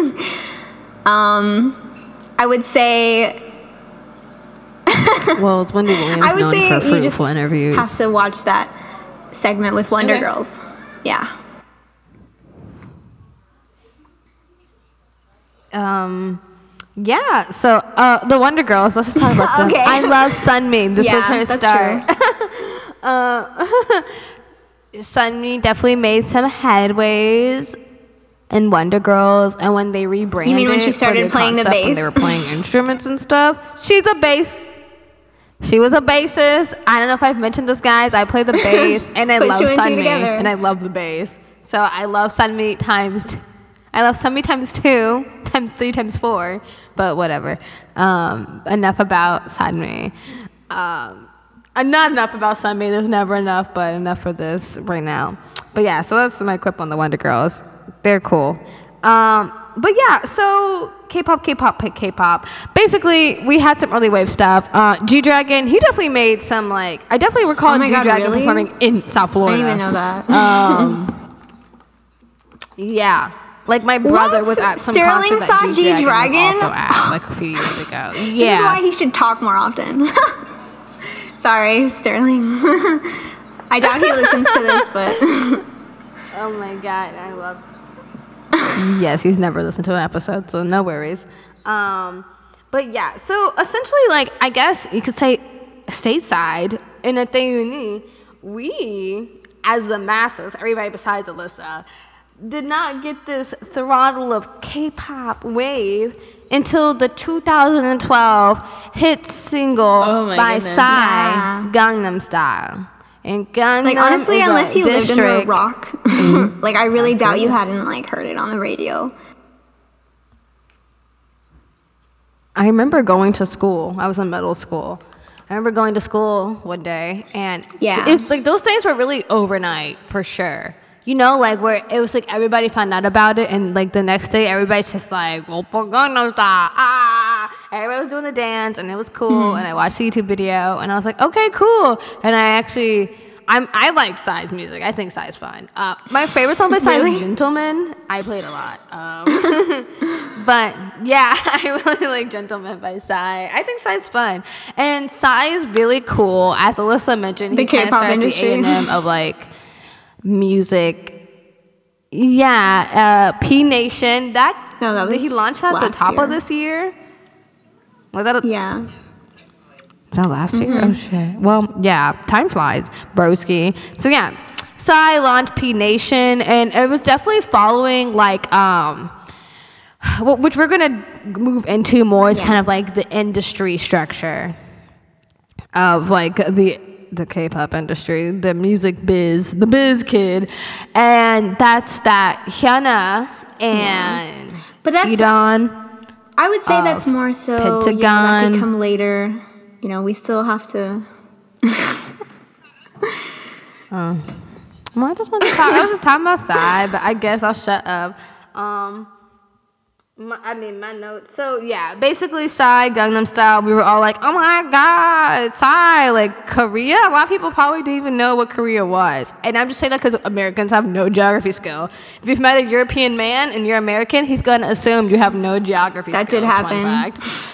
I would say. Well, it's Wendy Williams I would known say for you just fruitful interviews. have to watch that segment with Wonder Okay. Girls. Yeah. Yeah, so the Wonder Girls, let's just talk about them. Okay. I love Sunmi. This was her that's start. Sunmi definitely made some headways in Wonder Girls, and when they rebranded, You mean when she for started their playing the concept, when bass? they were playing instruments and stuff. She's a bass. She was a bassist. I don't know if I've mentioned this, guys. I play the bass, and I Put love two and two Sunmi, together. and I love the bass. So I love Sunmi I love Sunmi times 2, times 3, times 4, but whatever. Enough about Sunmi. Not enough about Sunmi. There's never enough, but enough for this right now. But yeah, so that's my quip on the Wonder Girls. They're cool. But yeah, so K-pop. Basically, we had some early wave stuff. G-Dragon, he definitely made some, like, I definitely recall Oh my God, G-Dragon really? performing in South I Florida. didn't even know that. Yeah. Like, my brother What? was at some Sterling concert saw that G-Dragon G-Dragon? was also at, like, a few years ago. This is Yeah. why he should talk more often. Sorry, Sterling. I doubt he listens to this, but Oh my god, I love. Yes, he's never listened to an episode, so no worries. But yeah, so essentially, like, I guess you could say stateside in a thing we, as the masses, everybody besides Alyssa, did not get this throttle of K-pop wave until the 2012 hit single by goodness. Psy, Gangnam Style. And Gangnam Like, honestly, is unless a you lived under a district. rock, like, I really doubt you hadn't, like, heard it on the radio. I remember going to school. I was in middle school. I remember going to school one day, and Yeah. it's like those things were really overnight for sure. You know, like where it was like everybody found out about it, and like the next day, everybody's just like, "Oppa Gangnam Style, ah!" Everybody was doing the dance, and it was cool. And I watched the YouTube video, and I was like, "Okay, cool." And I like Psy's music. I think Psy's fun. My favorite song by Psy is "Gentleman." I played a lot. But yeah, I really like "Gentleman" by Psy. I think Psy's fun, and Psy is really cool. As Alyssa mentioned, The he kind of K-pop started the industry. A&M of like music. Yeah, P Nation. That was he launched at the last top year. of this year. Was that? Yeah. Was that last year? Oh shit. Well, yeah, time flies, broski. So yeah, Psy launched P Nation, and it was definitely following like which we're gonna move into more is kind of like the industry structure of like the K-pop industry, the music biz, the biz kid, and that's that Hyuna and But that's, Edan. I would say that's more so, you know, that Pentagon. could come later. You know, we still have to. Well, I just want to talk. I was just talking about Psy, but I guess I'll shut up. My notes. So yeah, basically Psy, Gangnam Style. We were all like, "Oh my God, Psy!" Like Korea. A lot of people probably didn't even know what Korea was, and I'm just saying that because Americans have no geography skill. If you've met a European man and you're American, he's gonna assume you have no geography. That skills, did happen. Fun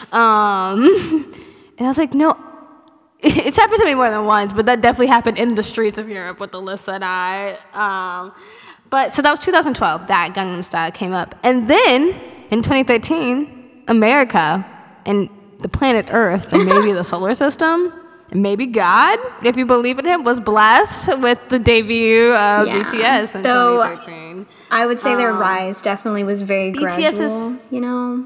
fact. And I was like, no. It's happened to me more than once, but that definitely happened in the streets of Europe with Alyssa and I. But so that was 2012, that Gangnam Style came up. And then in 2013, America and the planet Earth and maybe the solar system and maybe God, if you believe in him, was blessed with the debut of BTS in 2013. I would say their rise definitely was very BTS gradual, you know?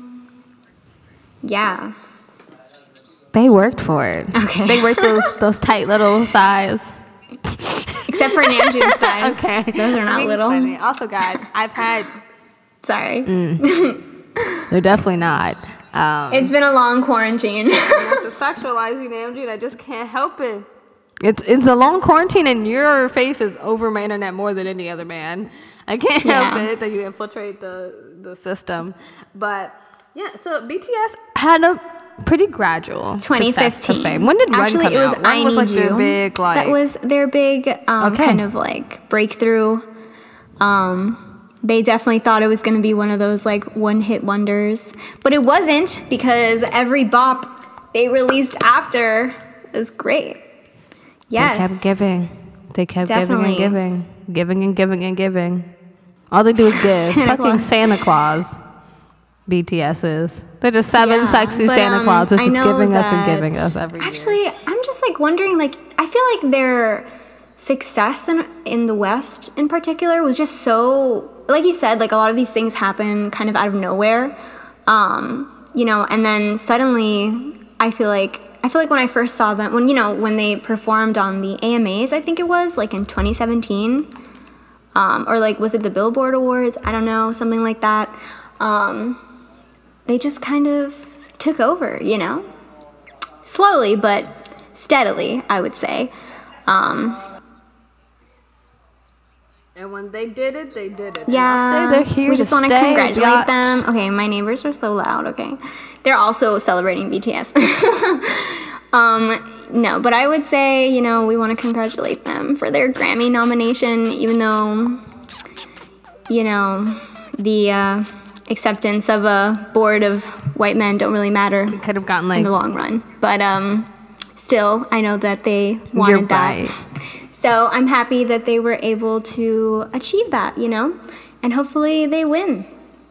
Yeah. They worked for it. Okay. They worked those tight little thighs. Except for Namjoon's thighs. Okay. Those are not little. Funny. Also, guys, I've had... Sorry. They're definitely not. It's been a long quarantine. It's sexualizing Namjoon. I just can't help it. It's a long quarantine, and your face is over my internet more than any other man. I can't help it that you infiltrate the system. But yeah, so BTS had a pretty gradual success to 2015. fame. When did Run Actually, come it was out? When I was Need like You. their big like? That was their big kind of like breakthrough. They definitely thought it was going to be one of those like one-hit wonders, but it wasn't because every bop they released after was great. Yes. They kept giving. They kept Definitely. giving and giving. All they do is give. Santa Fucking Claus. Santa Claus. BTS is. They're just seven Yeah, sexy but, Santa Clauses I just know giving us and that- giving us every year. Actually, I'm just like wondering, like, I feel like their success in the West in particular was just so, like you said, like a lot of these things happen kind of out of nowhere. You know, and then suddenly I feel like when I first saw them, when they performed on the AMAs, I think it was like in 2017, or like, was it the Billboard Awards? I don't know, something like that. They just kind of took over, you know? Slowly, but steadily, I would say. And when they did it, they did it. Yeah, I'll say they're here we just want to congratulate them. Okay, my neighbors are so loud. Okay, they're also celebrating BTS. No, but I would say, we want to congratulate them for their Grammy nomination, even though, the acceptance of a board of white men don't really matter Could have gotten in like. the long run. But still, I know that they wanted You're that. right. So I'm happy that they were able to achieve that, you know, and hopefully they win.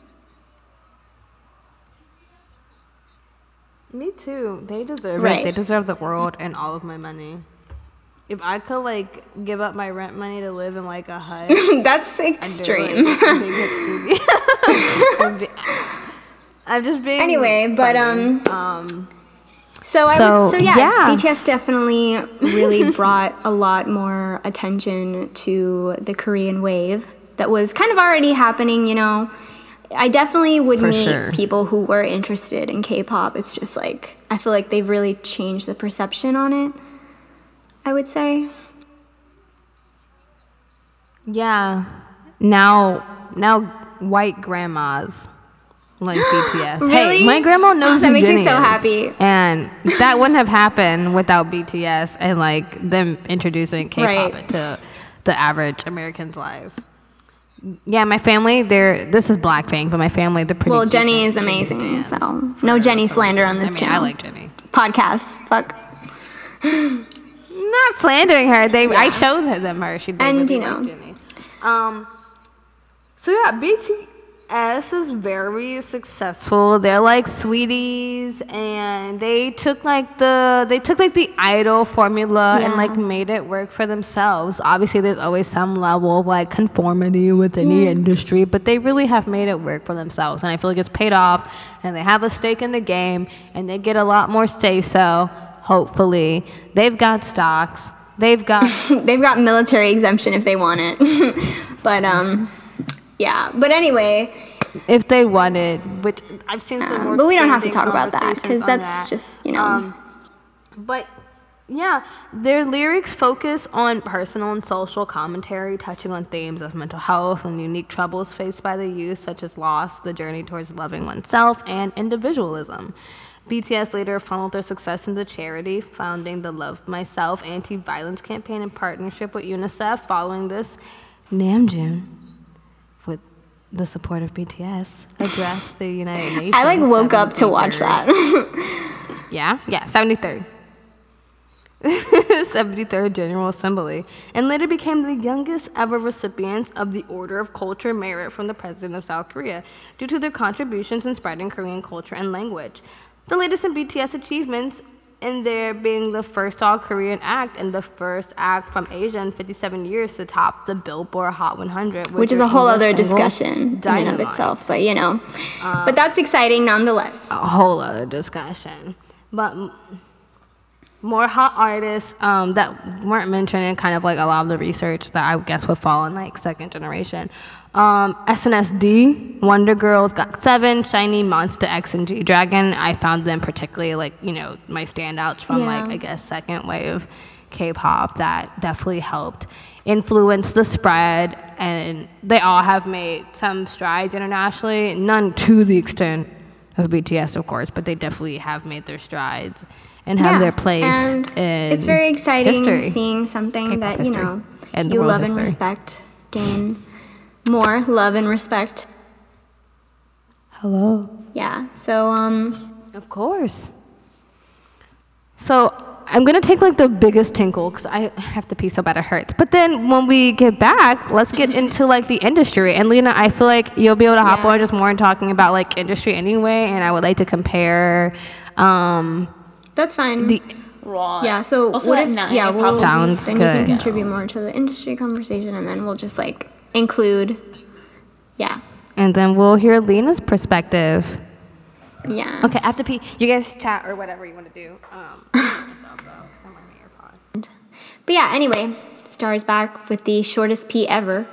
Me too. They deserve Right. it. They deserve the world and all of my money. If I could like give up my rent money to live in like a hut, That's and do, extreme. like, a big hit studio. I'm just being Anyway, but funny. So yeah. BTS definitely really brought a lot more attention to the Korean wave that was kind of already happening, you know. I definitely would For meet sure. people who were interested in K-pop. It's just like I feel like they've really changed the perception on it, I would say. Yeah. Now white grandmas like BTS. Really? Hey, my grandma knows That who makes me Jennie so is. happy. And that wouldn't have happened without BTS and like them introducing K-pop Right. into the average American's life. Yeah, my family, this is Blackpink, but my family, they're pretty Well, Jennie is decent amazing, stans so for no Jennie some slander reason. on this I mean, channel. I like Jennie. Podcast. Fuck. Not slandering her. I showed them her. She did And, really you like know. Jennie. So yeah, BTS is very successful. They're like sweeties, and they took like the idol formula and Yeah. like made it work for themselves. Obviously, there's always some level of like conformity with any industry, but they really have made it work for themselves, and I feel like it's paid off. And they have a stake in the game, and they get a lot more say so. Hopefully, they've got stocks. They've got They've got military exemption if they want it. But yeah. But anyway, if they wanted, which I've seen some more. but we don't have to standing talk about that because conversations on that's that. just, you know. But yeah, their lyrics focus on personal and social commentary, touching on themes of mental health and unique troubles faced by the youth, such as loss, the journey towards loving oneself, and individualism. BTS later funneled their success into charity, founding the Love Myself anti-violence campaign in partnership with UNICEF. Following this, Namjoon, with the support of BTS, addressed the United Nations. I like woke up to watch 73rd that. Yeah, 73rd. 73rd General Assembly, and later became the youngest ever recipients of the Order of Culture Merit from the President of South Korea due to their contributions in spreading Korean culture and language. The latest in BTS achievements in there being the first all-Korean act and the first act from Asia in 57 years to top the Billboard Hot 100. with Which is their a whole English other single, discussion in and of Dynamite. itself, but you know. But that's exciting nonetheless. A whole other discussion. But more hot artists that weren't mentioned in kind of like a lot of the research that I guess would fall in like second generation. SNSD, Wonder Girls, GOT7, Shiny, Monsta X, and G-Dragon. I found them particularly like, you know, my standouts from Yeah. like, I guess, second wave K-pop that definitely helped influence the spread. And they all have made some strides internationally, none to the extent of BTS, of course, but they definitely have made their strides and have their place and in it's very exciting history. seeing something K-pop that, you history know, and the you world love and history. respect gain more love and respect. Hello. Yeah. So Of course. So I'm gonna take like the biggest tinkle because I have to pee so bad it hurts. But then when we get back, let's get into like the industry. And Lena, I feel like you'll be able to hop Yeah. on just more and talking about like industry anyway. And I would like to compare. that's fine. Raw. Yeah, so also what at if, 9, yeah, I we'll, probably- Sounds then you can good. contribute more to the industry conversation, and then we'll just like include, yeah, And then we'll hear Lena's perspective. yeah. Okay, I have to pee. You guys chat or whatever you want to do. But yeah, anyway, Star's back with the shortest pee ever.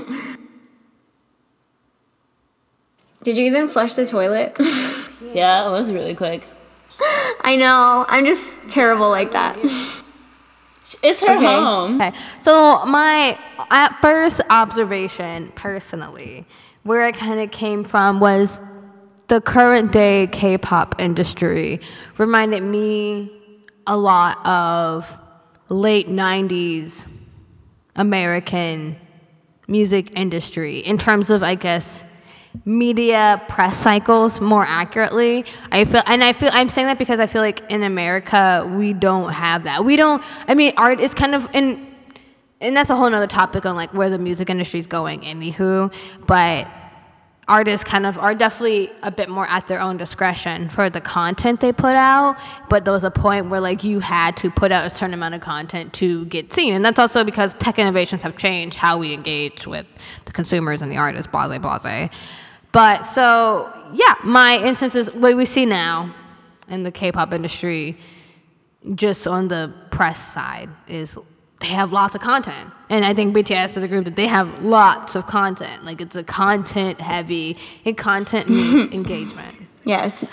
Did you even flush the toilet? Yeah, it was really quick. I know, I'm just terrible like that. It's her Okay. home. Okay, so my at first observation, personally, where I kind of came from was the current day K-pop industry reminded me a lot of late 90s American music industry in terms of, I guess, media press cycles more accurately. I'm saying that because I feel like in America we don't have that. I mean, art is kind of and that's a whole nother topic on like where the music industry is going, anywho. But artists kind of are definitely a bit more at their own discretion for the content they put out, but there was a point where like you had to put out a certain amount of content to get seen, and that's also because tech innovations have changed how we engage with the consumers and the artists, blase. But so yeah, my instance is what we see now in the K-pop industry, just on the press side, is they have lots of content. And I think BTS is a group that they have lots of content. Like, it's a content heavy, and content means engagement. Yes.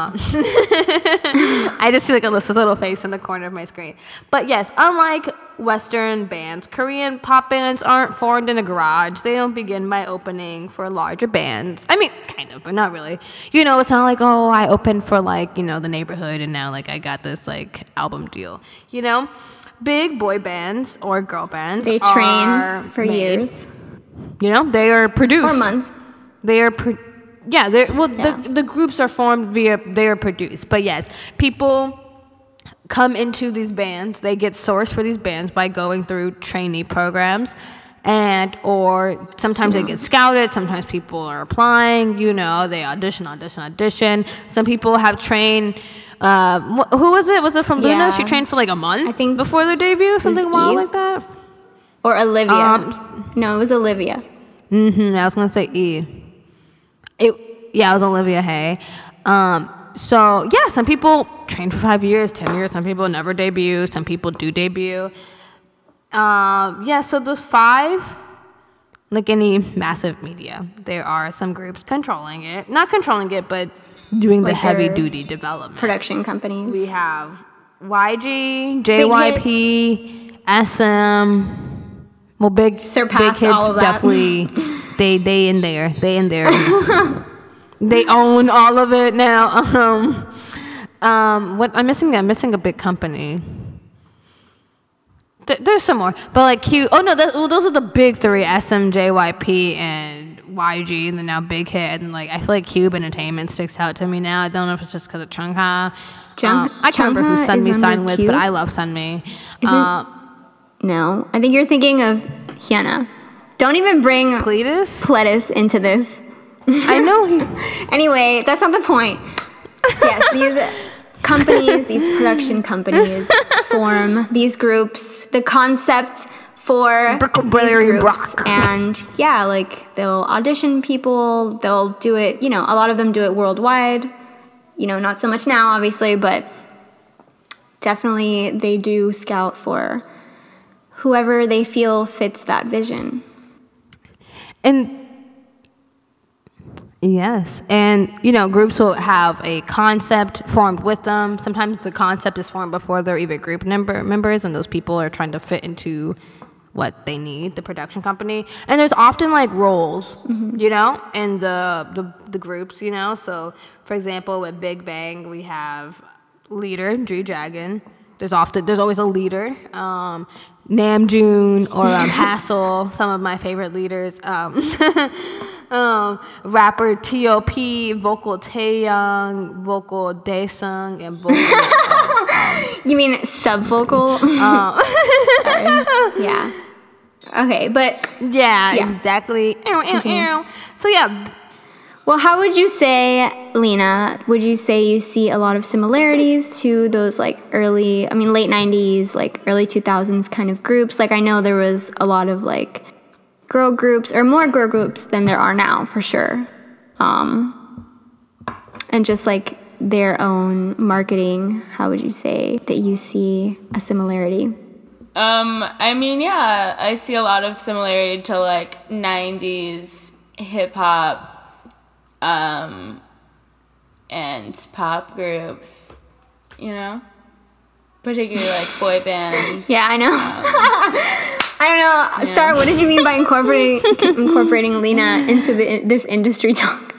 I just see like Alyssa's little face in the corner of my screen. But yes, unlike Western bands, Korean pop bands aren't formed in a garage. They don't begin by opening for larger bands. I mean, kind of, but not really. You know, it's not like, oh, I opened for like, you know, the neighborhood and now like I got this like album deal. You know, big boy bands or girl bands, they train for years. You know, they are produced. Or months. They are the groups are formed via, they are produced. But yes, people come into these bands, they get sourced for these bands by going through trainee programs, and or sometimes they get scouted, sometimes people are applying, you know, they audition. Some people have trained, who was it? Was it from Luna? She trained for like a month, I think, before their debut, something wild like that. Or Olivia. No, it was Olivia. I was gonna say E. It was Olivia Hay. So yeah, some people train for 5 years, 10 years. Some people never debut. Some people do debut. So the 5, like any massive media, there are some groups controlling it. Not controlling it, but doing like the heavy duty development. Production companies. We have YG, JYP, SM. Well, big surpassed big hits, all of that. Definitely. They in there. They own all of it now. What I'm missing a big company. There's some more, but like Q. Oh no, those are the big 3: SM, JYP, and YG, and then now Big Hit. And like I feel like Cube Entertainment sticks out to me now. I don't know if it's just because of Chungha. I can't remember who Sunmi signed with, but I love Sunmi. No, I think you're thinking of Hyuna. Don't even bring Pledis into this. I know. Anyway, that's not the point. Yes, these companies, these production companies form these groups. The concept for these groups, and yeah, like they'll audition people. They'll do it. You know, a lot of them do it worldwide. You know, not so much now, obviously, but definitely they do scout for whoever they feel fits that vision. And yes, and you know, groups will have a concept formed with them. Sometimes the concept is formed before they're even group members, and those people are trying to fit into what they need, the production company. And there's often like roles, you know, in the groups, you know. So, for example, with Big Bang, we have leader Drew Jagan. There's always a leader. Namjoon or Hassel, some of my favorite leaders. Rapper T.O.P., vocal Taeyang, vocal Daesung, and vocal... You mean sub-vocal? Yeah. Okay, but... Yeah. Exactly. So yeah. Well, how would you say, Lena, would you say you see a lot of similarities to those like late 90s, like early 2000s kind of groups? Like I know there was a lot of like girl groups, or more girl groups than there are now, for sure. And just like their own marketing, how would you say that you see a similarity? I see a lot of similarity to like 90s hip hop and pop groups, you know, particularly like boy bands. Yeah, I know. I don't know. Yeah. Star, what did you mean by incorporating Lena into this industry talk?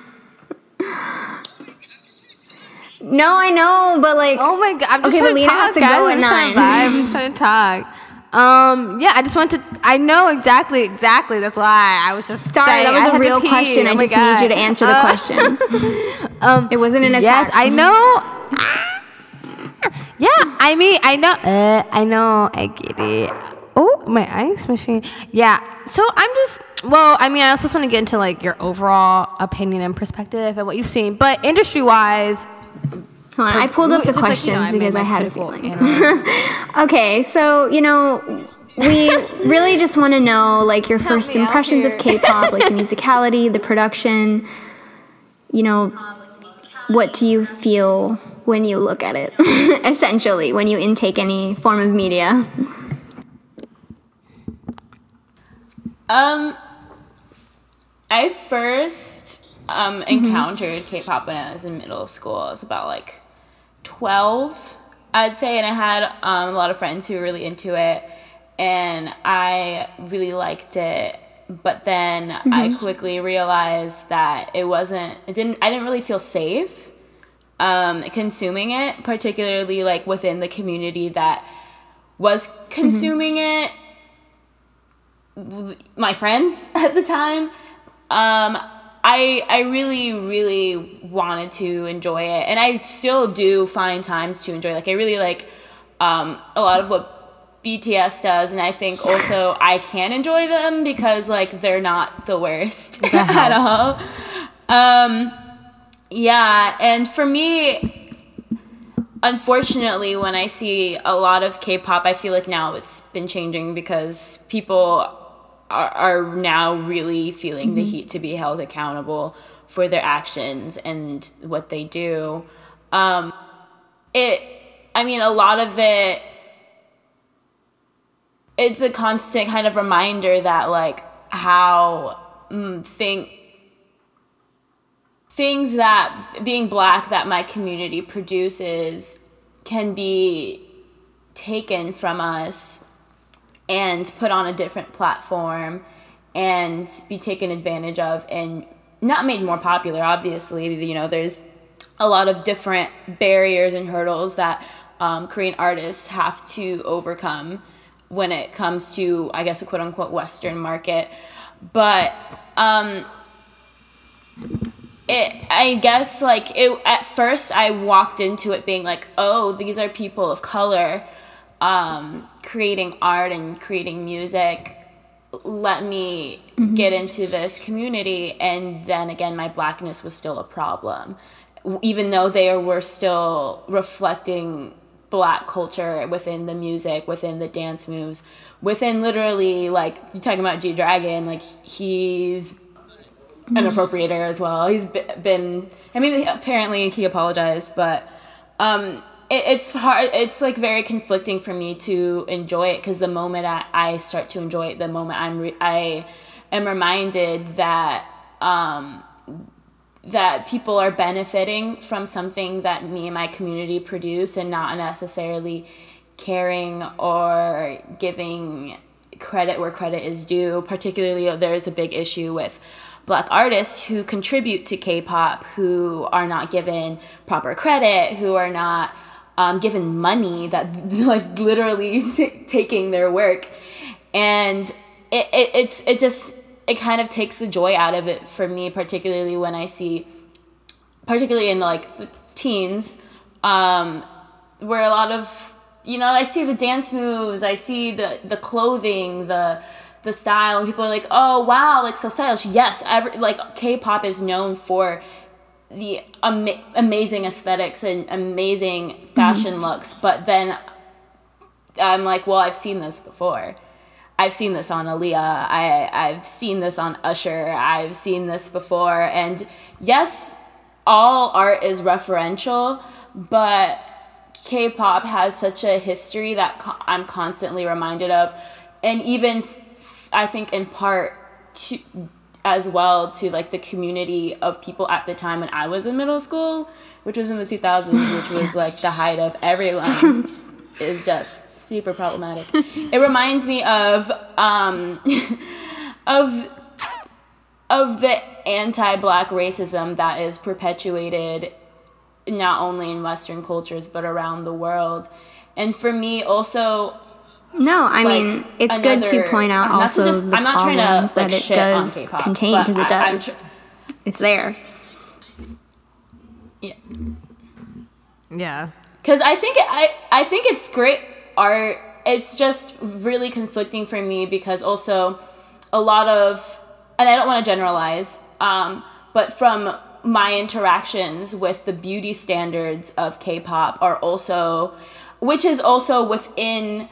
No, I know, but like, oh my god, I'm just okay, but Lena has to go at 9. I'm just trying to talk. I just want to. I know exactly. That's why I was just. Sorry, that was a real question. I just need you to answer the question. It wasn't an attack. Yes, I know. Yeah, I mean, I know. I know. I get it. Oh, my ice machine. Yeah. So I also just want to get into like your overall opinion and perspective and what you've seen. But industry-wise, hold on, I pulled up the just, like, questions because I had a critical feeling. analysis. Okay, so we really just want to know like your first me out impressions of here. K-pop, like the musicality, the production. What do you feel when you look at it? Essentially, when you intake any form of media. I first encountered K-pop when I was in middle school. I was about like 12, I'd say, and I had a lot of friends who were really into it, and I really liked it. But then I quickly realized that I didn't really feel safe consuming it, particularly like within the community that was consuming it. My friends at the time. I really, really wanted to enjoy it, and I still do find times to enjoy. Like I really like a lot of what BTS does, and I think also I can enjoy them because like they're not the worst at all. Yeah, and for me, unfortunately, when I see a lot of K-pop, I feel like now it's been changing because people are now really feeling the heat to be held accountable for their actions and what they do. A lot of it, it's a constant kind of reminder that like how things that being Black that my community produces can be taken from us and put on a different platform and be taken advantage of and not made more popular. Obviously, there's a lot of different barriers and hurdles that Korean artists have to overcome when it comes to, I guess, a quote-unquote Western market. But at first I walked into it being like, oh, these are people of color creating art and creating music. Let me get into this community. And then again, my Blackness was still a problem, even though they were still reflecting Black culture within the music, within the dance moves, within literally, like, you're talking about G-Dragon, like, he's an appropriator as well. He's been, apparently he apologized, but it's hard. It's like very conflicting for me to enjoy it because the moment I start to enjoy it, the moment I am reminded that that people are benefiting from something that me and my community produce and not necessarily caring or giving credit where credit is due. Particularly, there's a big issue with Black artists who contribute to K-pop who are not given proper credit, who are not given money, that like literally taking their work, and it kind of takes the joy out of it for me, particularly when I see, particularly in like the teens, where a lot of, I see the dance moves, I see the clothing, the style, and people are like, oh wow, like so stylish. Yes, like K-pop is known for the amazing aesthetics and amazing fashion looks, but then I'm like, well, I've seen this before. I've seen this on Aaliyah. I've seen this on Usher. I've seen this before. And yes, all art is referential, but K-pop has such a history that I'm constantly reminded of. And even, I think, in part, as well, to like the community of people at the time when I was in middle school, which was in the 2000s, which was like the height of everyone is just super problematic. It reminds me of the anti-Black racism that is perpetuated not only in Western cultures but around the world. And for me also, no, I mean, it's good to point out also the I'm not trying problems to like that it shit on does K-pop, contain, because it does. It's there. Yeah. Because I think it's great art it's just really conflicting for me because also a lot of, and I don't want to generalize, but from my interactions with the beauty standards of K-pop are also, which is also within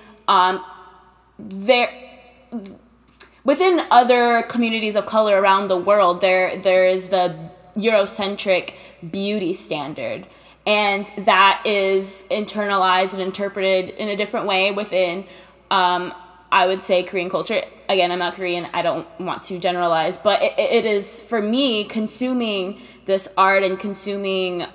within other communities of color around the world, there is the Eurocentric beauty standard. And that is internalized and interpreted in a different way within, I would say, Korean culture. Again, I'm not Korean. I don't want to generalize. But it is, for me, consuming this art and consuming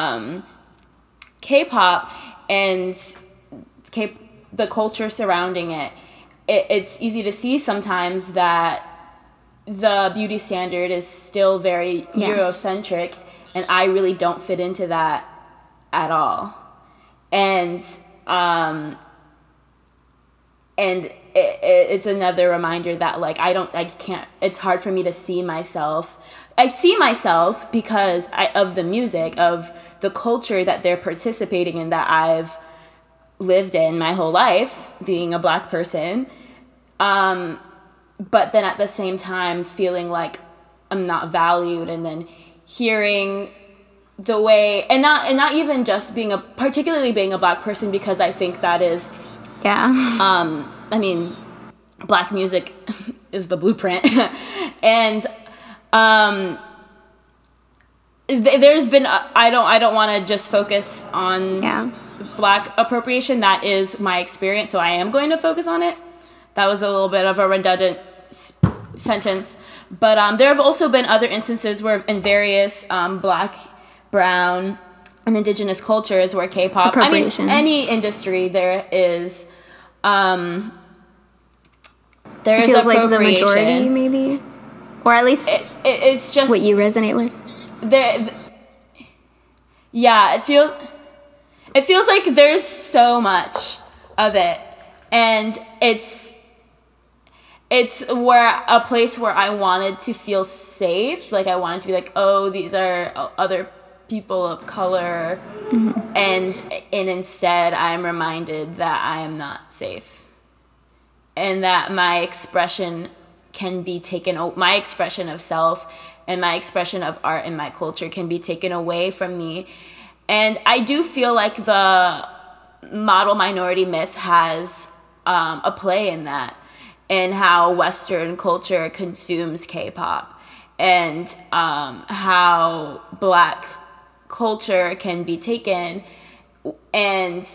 K-pop and the culture surrounding it, it's easy to see sometimes that the beauty standard is still very Eurocentric, and I really don't fit into that at all. And it's another reminder that like I can't, it's hard for me to see myself. I see myself because of the music, of the culture that they're participating in, that I've lived in my whole life, being a Black person. But then at the same time feeling like I'm not valued, and then hearing the way, and not even just particularly being a Black person, because I think that is, I mean, Black music is the blueprint. And there's been, I don't want to just focus on the Black appropriation. That is my experience, so I am going to focus on it. That was a little bit of a redundant sentence. But there have also been other instances where in various Black, brown, and indigenous cultures where K-pop, I mean, any industry, there is appropriation. Like the majority, maybe? Or at least it's just what you resonate with? It feels like there's so much of it, and it's where a place where I wanted to feel safe. Like I wanted to be like, oh, these are other people of color, and instead I'm reminded that I am not safe, and that my expression can be taken, my expression of self and my expression of art and my culture can be taken away from me. And I do feel like the model minority myth has a play in that, and how Western culture consumes K-pop, and how Black culture can be taken and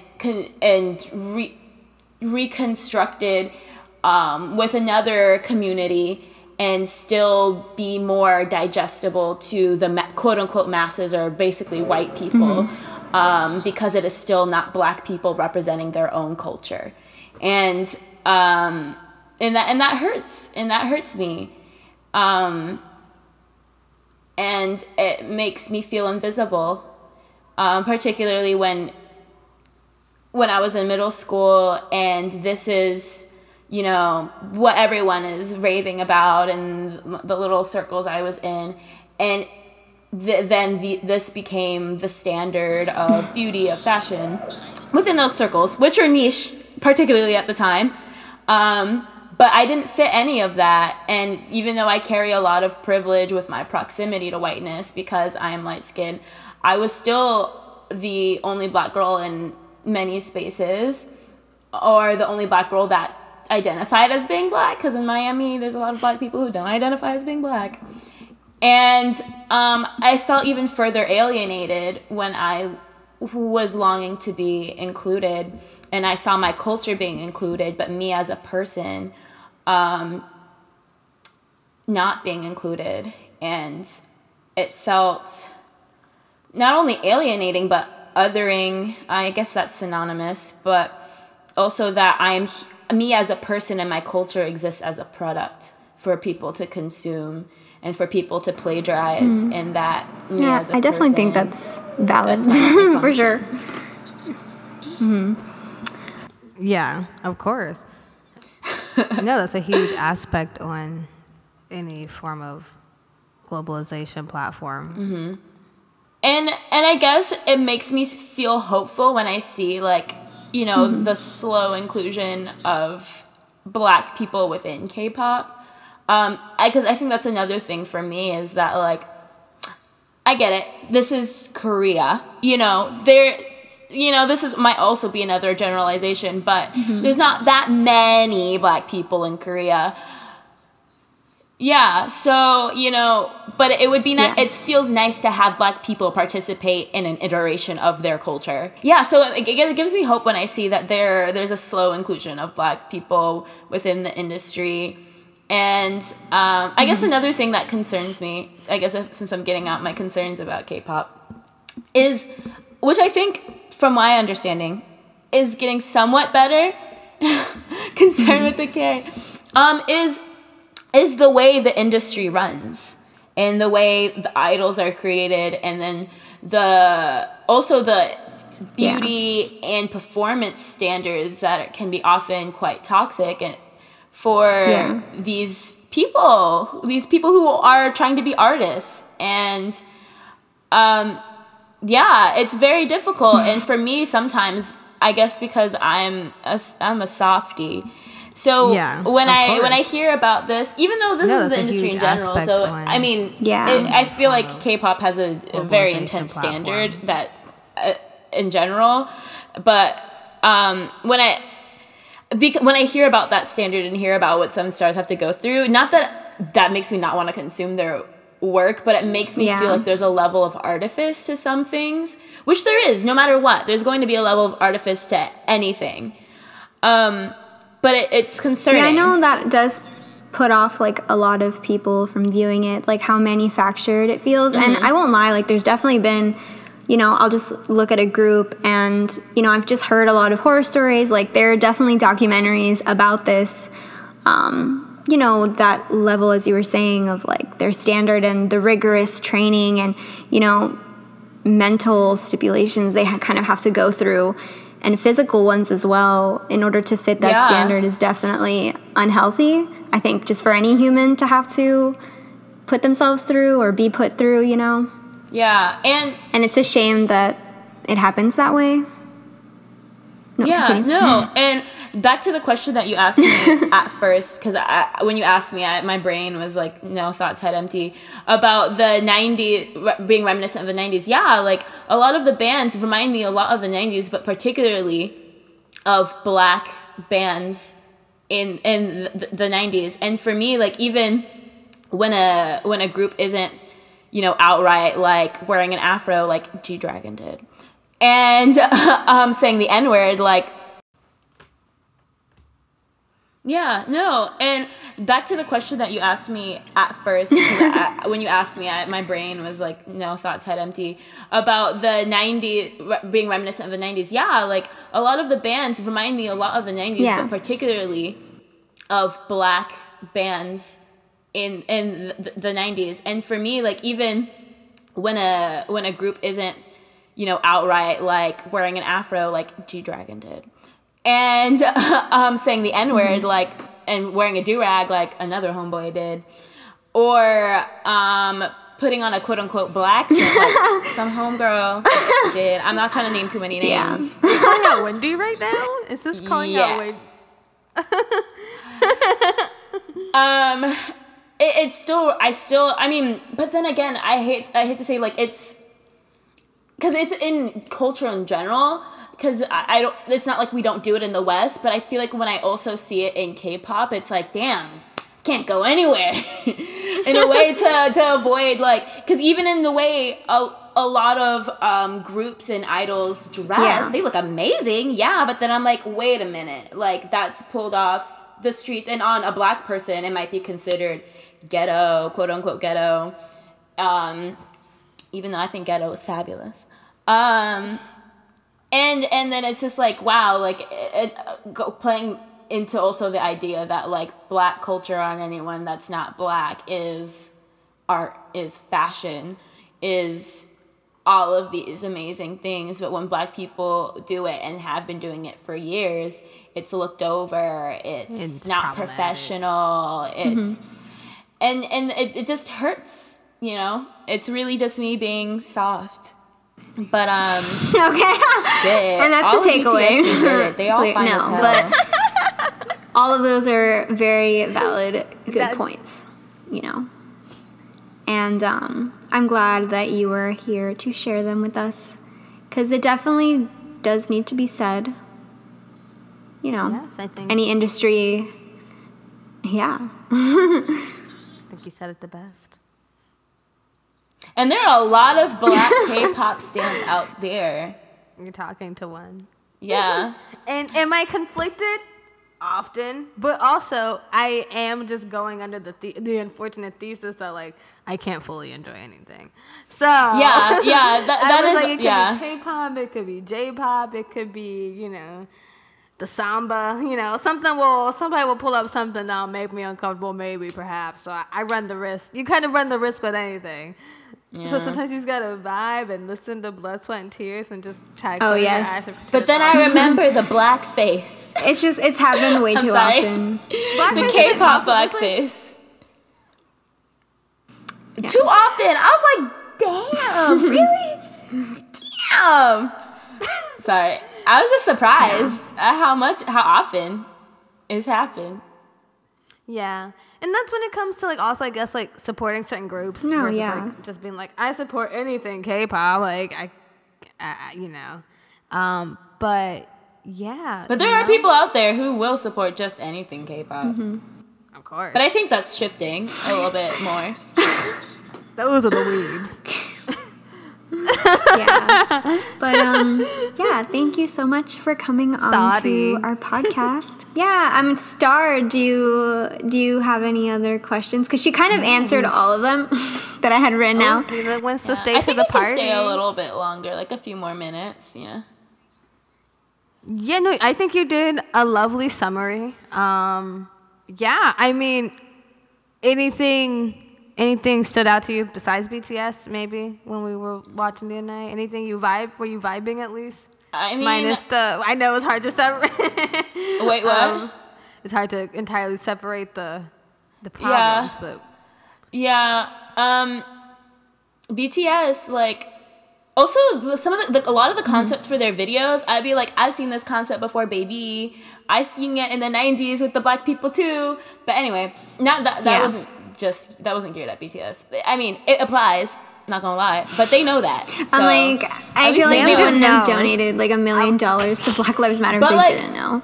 reconstructed with another community and still be more digestible to the quote-unquote masses, or basically white people, because it is still not Black people representing their own culture. And that hurts me. And it makes me feel invisible, particularly when I was in middle school, and this is, you know, what everyone is raving about in the little circles I was in. And this became the standard of beauty, of fashion within those circles, which are niche, particularly at the time. But I didn't fit any of that. And even though I carry a lot of privilege with my proximity to whiteness because I am light-skinned, I was still the only Black girl in many spaces, or the only Black girl that identified as being Black, because in Miami there's a lot of Black people who don't identify as being Black. And I felt even further alienated when I was longing to be included, and I saw my culture being included, but me as a person not being included. And it felt not only alienating but othering. I guess that's synonymous, but also that me as a person and my culture exists as a product for people to consume and for people to plagiarize, and that me as a person, I definitely think that's valid. For sure. Yeah, of course. No, that's a huge aspect on any form of globalization platform. And I guess it makes me feel hopeful when I see like you know, the slow inclusion of Black people within K-pop. Because I think that's another thing for me is that, like, I get it. This is Korea. You know, this might also be another generalization, but there's not that many Black people in Korea. Yeah, so, you know, but it would be nice. It feels nice to have Black people participate in an iteration of their culture. Yeah, so it gives me hope when I see that there's a slow inclusion of Black people within the industry. And I guess another thing that concerns me, I guess since I'm getting out my concerns about K-pop, is, which I think, from my understanding, is getting somewhat better, concern with the K, is the way the industry runs and the way the idols are created, and then also the beauty and performance standards that can be often quite toxic and for these people who are trying to be artists. And it's very difficult. And for me, sometimes, I guess because I'm a softie, so when I hear about this, even though this is the industry in general, so I mean, I feel like K-pop has a very intense standard that in general, but when I hear about that standard and hear about what some stars have to go through, not that makes me not want to consume their work, but it makes me feel like there's a level of artifice to some things, which there is, no matter what. There's going to be a level of artifice to anything. But it's concerning. Yeah, I know that does put off, like, a lot of people from viewing it, like how manufactured it feels. And I won't lie, like, there's definitely been, you know, I'll just look at a group and, you know, I've just heard a lot of horror stories. Like, there are definitely documentaries about this, you know, that level, as you were saying, of, like, their standard and the rigorous training and, you know, mental stipulations they kind of have to go through, and physical ones as well, in order to fit that standard is definitely unhealthy. I think just for any human to have to put themselves through or be put through, you know? Yeah, and it's a shame that it happens that way. And back to the question that you asked me at first, because when you asked me, my brain was like, no, thoughts head empty, about the 90s, being reminiscent of the 90s. Yeah, like, a lot of the bands remind me a lot of the 90s, but particularly of Black bands in the 90s. And for me, like, even when a group isn't, you know, outright, like, wearing an afro like G-Dragon did, and saying the N-word, like, and back to the question that you asked me at first, when you asked me, my brain was like, no, thoughts head empty, about the 90s, being reminiscent of the 90s. Yeah, like, a lot of the bands remind me a lot of the 90s, but particularly of Black bands in the 90s. And for me, like, even when a group isn't, you know, outright, like, wearing an afro like G-Dragon did, and saying the N-word, like, and wearing a do-rag like another homeboy did, or putting on a quote-unquote black suit like some homegirl did. I'm not trying to name too many names. Are you calling out Wendy right now? Is this calling out Wendy? It's still, I mean, but then again, I hate to say, like, it's, because it's in culture in general, because I don't, it's not like we don't do it in the West, but I feel like when I also see it in K-pop, it's like, damn, can't go anywhere in a way to avoid, like, because even in the way a lot of groups and idols dress, they look amazing, but then I'm like, wait a minute, like, that's pulled off the streets, and on a Black person, it might be considered ghetto, quote unquote ghetto, even though I think ghetto is fabulous. And then it's just like, wow, like, playing into also the idea that, like, Black culture on anyone that's not Black is art, is fashion, is all of these amazing things. But when Black people do it and have been doing it for years, it's looked over, it's not professional, it's and it just hurts, you know? It's really just me being soft. But Okay. shit. And that's all the of takeaway. BTS did it. They all Wait, fine no, as hell. but all of those are very valid, good That's- points, you know. And I'm glad that you were here to share them with us, because it definitely does need to be said. You know, Yes, I think any industry, yeah. you said it the best. And there are a lot of black K-pop stands out there. You're talking to one. Yeah. And am I conflicted? Often, but also I am just going under the unfortunate thesis that like I can't fully enjoy anything. So Yeah, that is, like, it could yeah. be K-pop, it could be J-pop, it could be, you know, the samba, you know, somebody will pull up something that'll make me uncomfortable, maybe, perhaps. So I run the risk. You kind of run the risk with anything. Yeah. So sometimes you just gotta vibe and listen to Blood, Sweat, and Tears and just try to Oh, close your yes. eyes and pretend But then it's all- I remember the black face. It's happened way I'm too sorry. often. The Blackface K-pop isn't black awful. face. Too often. I was like, damn, really? Damn. Sorry. I was just surprised at how often it's happened. Yeah, and that's when it comes to like also I guess like supporting certain groups No, versus yeah. like just being like I support anything K-pop like I you know, but yeah. But there you are know? people out there who will support just anything K-pop. of course, But I think that's shifting a little bit more. those are the weebs. Yeah. But yeah, thank you so much for coming on to Sorry. our podcast. Yeah, I'm Star. Do you have any other questions? Because she kind of answered all of them that I had written out. He that wants to Yeah, stay I to think the I can party. stay a little bit longer, like a few more minutes. Yeah. Yeah, no, I think you did a lovely summary. Yeah, I mean, anything stood out to you besides BTS? Maybe when we were watching the other night. Anything you were you vibing at least? I mean, Minus the, I know it's hard to separate. wait, what? It's hard to entirely separate the Yeah. problems, but Yeah. BTS, like, also some of the, a lot of the concepts for their videos, I'd be like, I've seen this concept before, baby. I seen it in the 90s with the black people too. But anyway, not that Yeah. that wasn't geared at BTS. I mean, it applies. Not gonna lie, but they know that. So, I'm like, I at feel least like they they know. wouldn't have knows. donated like $1 million to Black Lives Matter if But, they like- didn't know.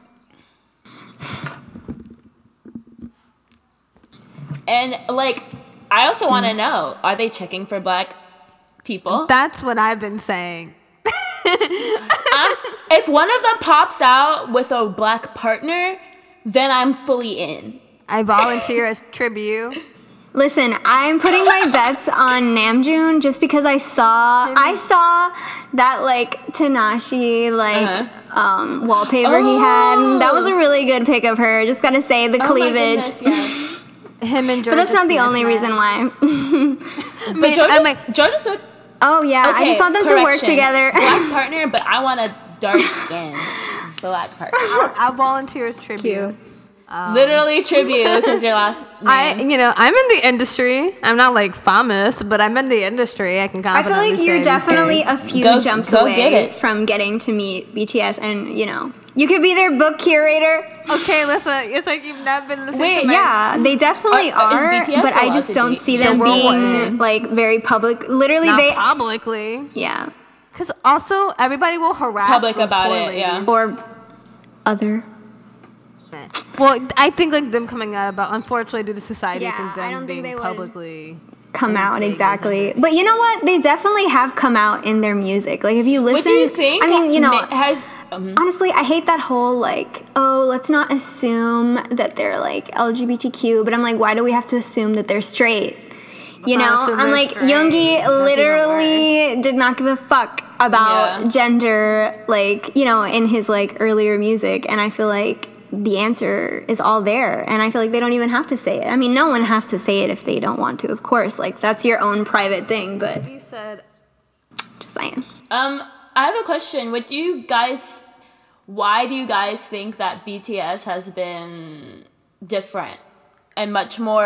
And like, I also want to know: are they checking for black people? that's what I've been saying. If one of them pops out with a black partner, then I'm fully in. I volunteer as tribute. Listen, I'm putting my bets on Namjoon just because I saw that like Tanashi wallpaper he had. That was a really good pic of her. Just gotta say the Oh my cleavage. goodness, yes. Him and But that's not the only reason why. But Jordan Smith. Oh yeah, I just want them to work correction. together. Black partner, but I want a dark skin black partner. I volunteer as tribute. Cute. Literally tribute because your last name. I'm in the industry. I'm not like famous, but I'm in the industry. I can I feel confidently like say you're these definitely days. a few Go- jumps go away get it. from getting to meet BTS, and you could be their book curator. Okay, listen. It's like you've not been listening Wait, to my... Yeah, they definitely Is are, BTS but I allowed just to don't date see the them world being one? like very public. Literally, Not they publicly. yeah, Because also, everybody will harass Public those about poor it, ladies. yeah. or other. Well, I think like them coming out about, unfortunately, due to society, Yeah, I think them I don't think being they would. publicly... Come out big, exactly, but you know what? They definitely have come out in their music. Like if you listen, What do you think? I mean, has honestly, I hate that whole like, oh, let's not assume that they're like LGBTQ. But I'm like, why do we have to assume that they're straight? You Let's not know, assume I'm they're like, straight. Yoongi That's even literally did not give a fuck about Yeah. gender, like, in his like earlier music. And I feel like the answer is all there. And I feel like they don't even have to say it. I mean, no one has to say it if they don't want to, of course. Like, that's your own private thing, but He said... just saying. I have a question. Why do you guys think that BTS has been different and much more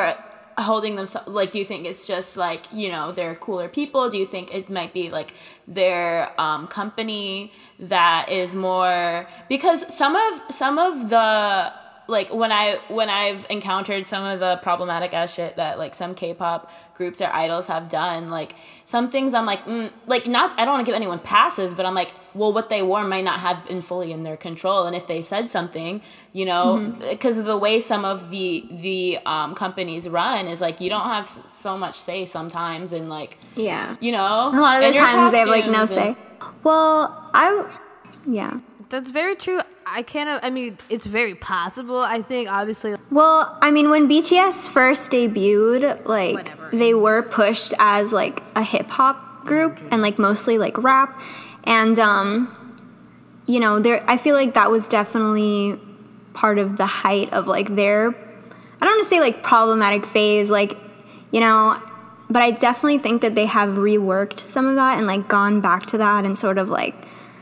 holding themselves, like, do you think it's just like, you know, they're cooler people? Do you think it might be like their company that is more, because some of the, like, when I've encountered some of the problematic ass shit that like some K-pop groups or idols have done, like some things I'm like, like, not, I don't want to give anyone passes, but I'm like, well, what they wore might not have been fully in their control, and if they said something, you know, because of the way some of the companies run is like, you don't have so much say sometimes, and like, Yeah. you know, A lot of and the your times they have like no costumes say. and- Well, yeah. That's very true. I mean, it's very possible. I think, obviously, Well, I mean, when BTS first debuted, like, Whatever. they were pushed as, like, a hip-hop group and, like, mostly, like, rap. And, you know, I feel like that was definitely part of the height of, like, their, I don't want to say, like, problematic phase, like, you know, but I definitely think that they have reworked some of that and, like, gone back to that and sort of, like,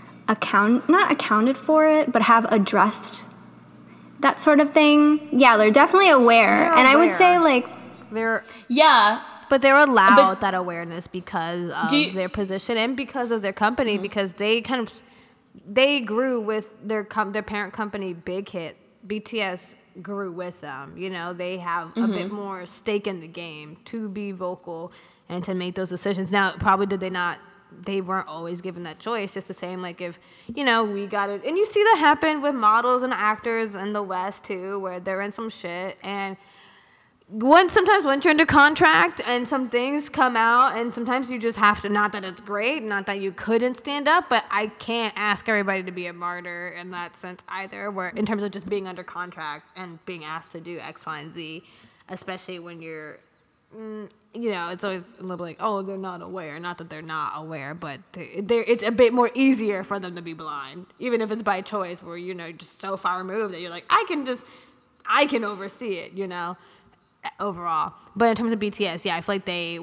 not accounted for it, but have addressed that sort of thing. Yeah, they're definitely aware. They're And I would aware. say, like, Yeah. but they're allowed But- that awareness because of Do you- their position and because of their company, because they they grew with their parent company, Big Hit. BTS grew with them. You know, they have a bit more stake in the game to be vocal and to make those decisions. Now, probably they weren't always given that choice. Just the same, like, if, you know, we got it, and you see that happen with models and actors in the West too, where they're in some shit, and sometimes once you're under contract and some things come out, and sometimes you just have to, not that it's great, not that you couldn't stand up, but I can't ask everybody to be a martyr in that sense either, where in terms of just being under contract and being asked to do X, Y, and Z, especially when you're, you know, it's always a little like, oh, they're not aware. Not that they're not aware, but it's a bit more easier for them to be blind, even if it's by choice, where, you know, just so far removed that you're like, I can oversee it, you know, overall. But in terms of BTS, yeah, I feel like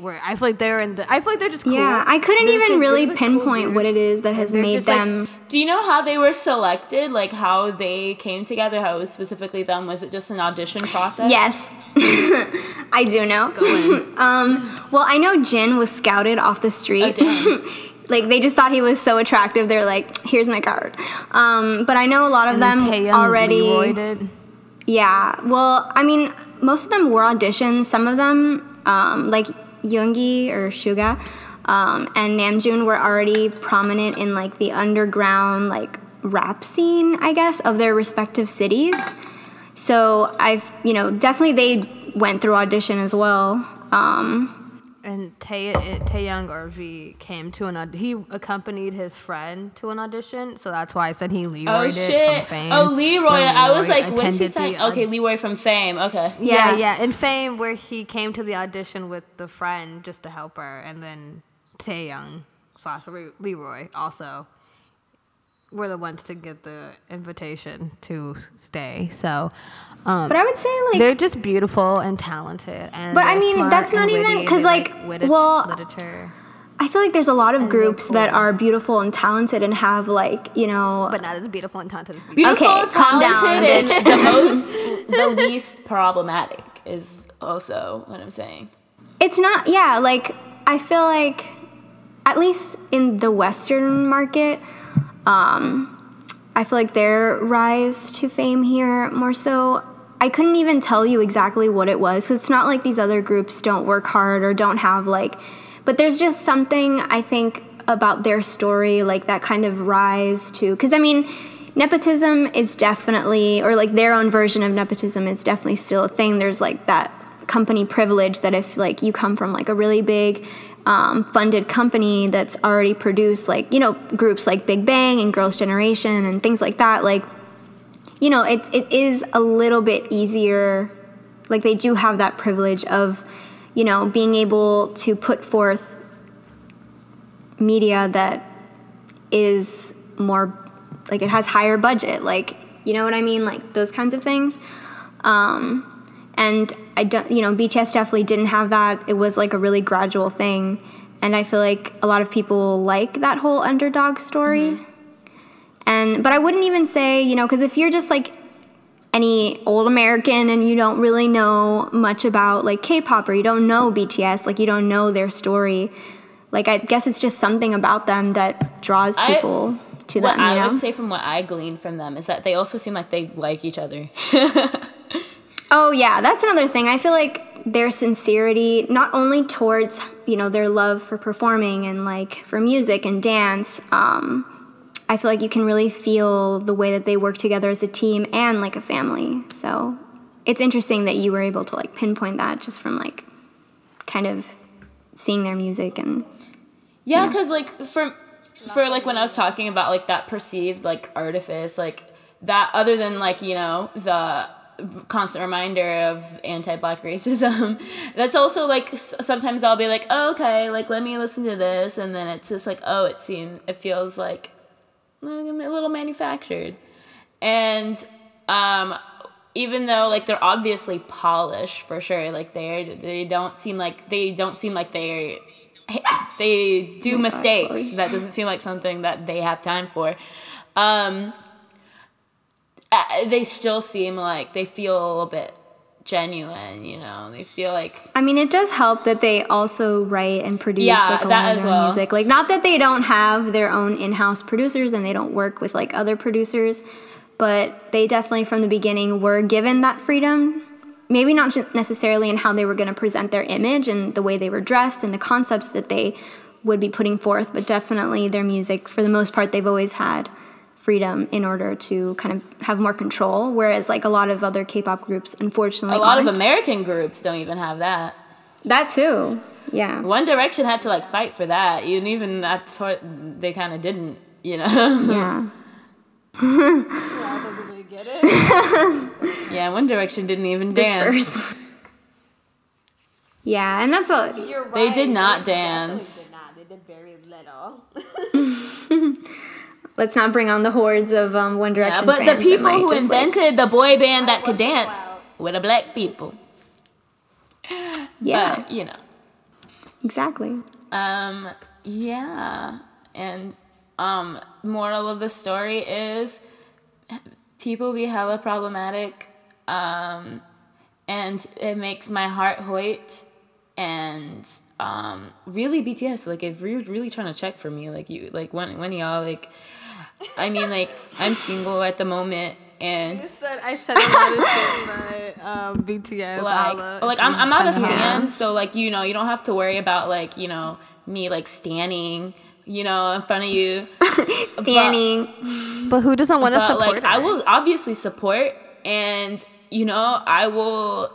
they're just cool. yeah, I couldn't They're just, even like, really they're just, like, cool pinpoint what dudes. it is that has They're made just, like, them. Do you know how they were selected? Like how they came together? How it was specifically them? Was it just an audition process? Yes, I do know. Well, I know Jin was scouted off the street. Oh, damn. Like, they just thought he was so attractive. They're like, here's my card. But I know a lot of And then them Taeyoung already. Leroy did. Yeah. Well, I mean, most of them were auditions. Some of them, like Yoongi or Suga, and Namjoon were already prominent in, like, the underground, like, rap scene, I guess, of their respective cities. So you know, definitely they went through audition as well. And Taeyong or V came to he accompanied his friend to an audition, so that's why I said he Leroyed Oh it shit! from Fame. Oh, Leroy. When I was Leroy like, when she attended said, the okay, Leroy from Fame. Okay. Yeah, in Fame, where he came to the audition with the friend just to help her, and then Taeyong / Leroy also were the ones to get the invitation to stay. So, But I would say, like, they're just beautiful and talented, and But I they're mean, smart that's not and even- witty, and 'cause, they like, well, literature, I feel like there's a lot of groups that cool. are beautiful and talented and have, like, you know. but not as beautiful and talented as BTS. Beautiful, Okay, calm down, talented, bitch. and the least problematic is also what I'm saying. It's not, yeah, like, I feel like, at least in the Western market, I feel like their rise to fame here more so, I couldn't even tell you exactly what it was, 'cause it's not like these other groups don't work hard or don't have, like, but there's just something, I think, about their story, like, that kind of rise to, because, I mean, nepotism is definitely, or, like, their own version of nepotism is definitely still a thing. There's, like, that company privilege that if, like, you come from, like, a really big funded company that's already produced, like, you know, groups like Big Bang and Girls' Generation and things like that, like, you know, it is a little bit easier. Like, they do have that privilege of, you know, being able to put forth media that is more, like, it has higher budget, like, you know what I mean, like, those kinds of things. And I don't, you know, BTS definitely didn't have that. It was, like, a really gradual thing, and I feel like a lot of people like that whole underdog story. But I wouldn't even say, you know, because if you're just, like, any old American and you don't really know much about like K-pop, or you don't know BTS, like you don't know their story, like I guess it's just something about them that draws people to them. I would say from what I gleaned from them is that they also seem like they like each other. Oh yeah, that's another thing. I feel like their sincerity, not only towards, you know, their love for performing and like for music and dance, I feel like you can really feel the way that they work together as a team and like a family. So it's interesting that you were able to like pinpoint that just from like kind of seeing their music. And yeah, because like for like when I was talking about like that perceived like artifice, like that, other than like, you know, the constant reminder of anti-Black racism, that's also like sometimes I'll be like, oh, okay, like let me listen to this, and then it's just like, oh, it feels like a little manufactured. And even though like they're obviously polished for sure, like they don't seem like they do mistakes. That doesn't seem like something that they have time for. They still seem like they feel a little bit genuine, you know. They feel like, I mean, it does help that they also write and produce like a lot of their music. Like, not that they don't have their own in-house producers and they don't work with like other producers, but they definitely from the beginning were given that freedom. Maybe not necessarily in how they were going to present their image and the way they were dressed and the concepts that they would be putting forth, but definitely their music, for the most part, they've always had freedom in order to kind of have more control, whereas like a lot of other K-pop groups, unfortunately, a lot of American groups don't even have that. That too, yeah. One Direction had to like fight for that. Even they kind of didn't, you know. Yeah. Get it? Yeah, One Direction didn't even dance. Yeah, and that's a. You're right. They did not dance. They did very little. Let's not bring on the hordes of One Direction but fans. the people who just, invented the boy band that could dance were the black people. Yeah. But, you know. Exactly. Yeah. And moral of the story is people be hella problematic. And it makes my heart hoit. And really BTS, like if you're really trying to check for me, like you, like when y'all like, I mean, like, I'm single at the moment, and I said a lot of shit about BTS. Like I'm not a stan, so like, you know, you don't have to worry about like, you know, me like standing, you know, in front of you. Standing. But who doesn't want to support? Like, I will obviously support, and you know, I will.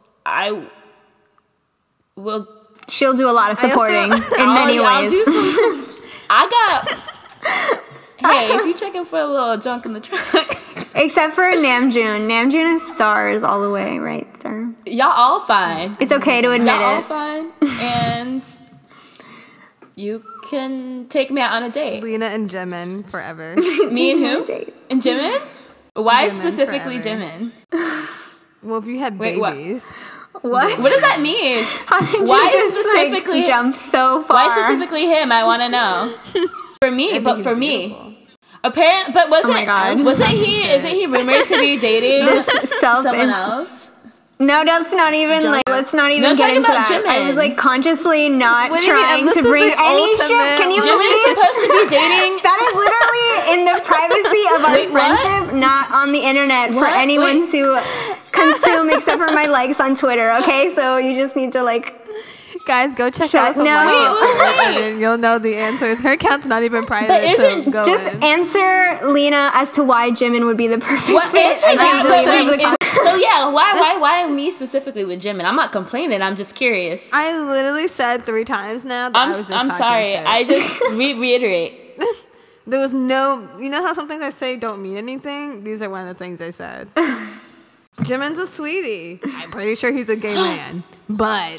She'll do a lot of supporting in many ways. I'll do some. I got. Hey, if you checking for a little junk in the trunk. Except for Namjoon. Namjoon is stars all the way, right, sir? Y'all all fine. It's okay to admit Y'all all it. fine. And you can take me out on a date. Lena and Jimin forever. Me and who? And Jimin? Why Jimin specifically forever. Jimin? Well, if you had Wait, what? babies. What? What does that mean? How did Why you just specifically like, jump so far? Why specifically him? I want to know. For me, but for me. Apparently, but Oh my God. Isn't he rumored to be dating someone else? No, let's not even let's not even No, get talking into about that. Jimin. I was like consciously not What do you mean? trying This to is bring the any ultimate- shit. Can you Jimin's believe supposed to be dating. that is literally in the privacy of our Wait, what? friendship, not on the internet for What? anyone Wait. to consume except for my likes on Twitter. Okay, so you just need to like. Guys, go check Shut- out some no. likes Wait. and you'll know the answers. Her account's not even private, But isn't- so go Just in. answer Lena as to why Jimin would be the perfect What fit. answer I that? can Wait, just wait, so yeah, why me specifically with Jimin? I'm not complaining. I'm just curious. I literally said 3 times now that I was just I'm talking sorry. shit. I just reiterate. There was no, you know how some things I say don't mean anything? These are one of the things I said. Jimin's a sweetie. I'm pretty sure he's a gay man, but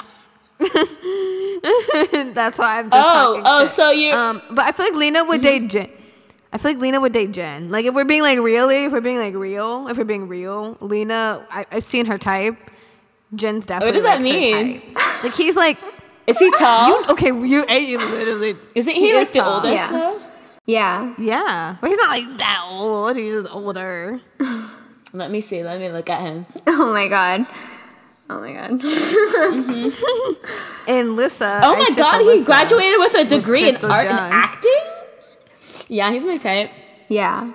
that's why I'm just talking shit. So you. But I feel like Lena would date Jen. I feel like Lena would date Jen. Like if we're being real, Lena, I've seen her type. Jen's definitely. What does that her mean? type. Like he's like, Is he tall? you literally. Isn't he like the tall. oldest? Yeah. Though? Yeah. Yeah, but he's not like that old. He's just older. Let me see. Let me look at him. Oh my god. Oh my god. And Lissa. Oh my god, he graduated with a degree in Crystal art and John. acting? Yeah, he's my type. Yeah.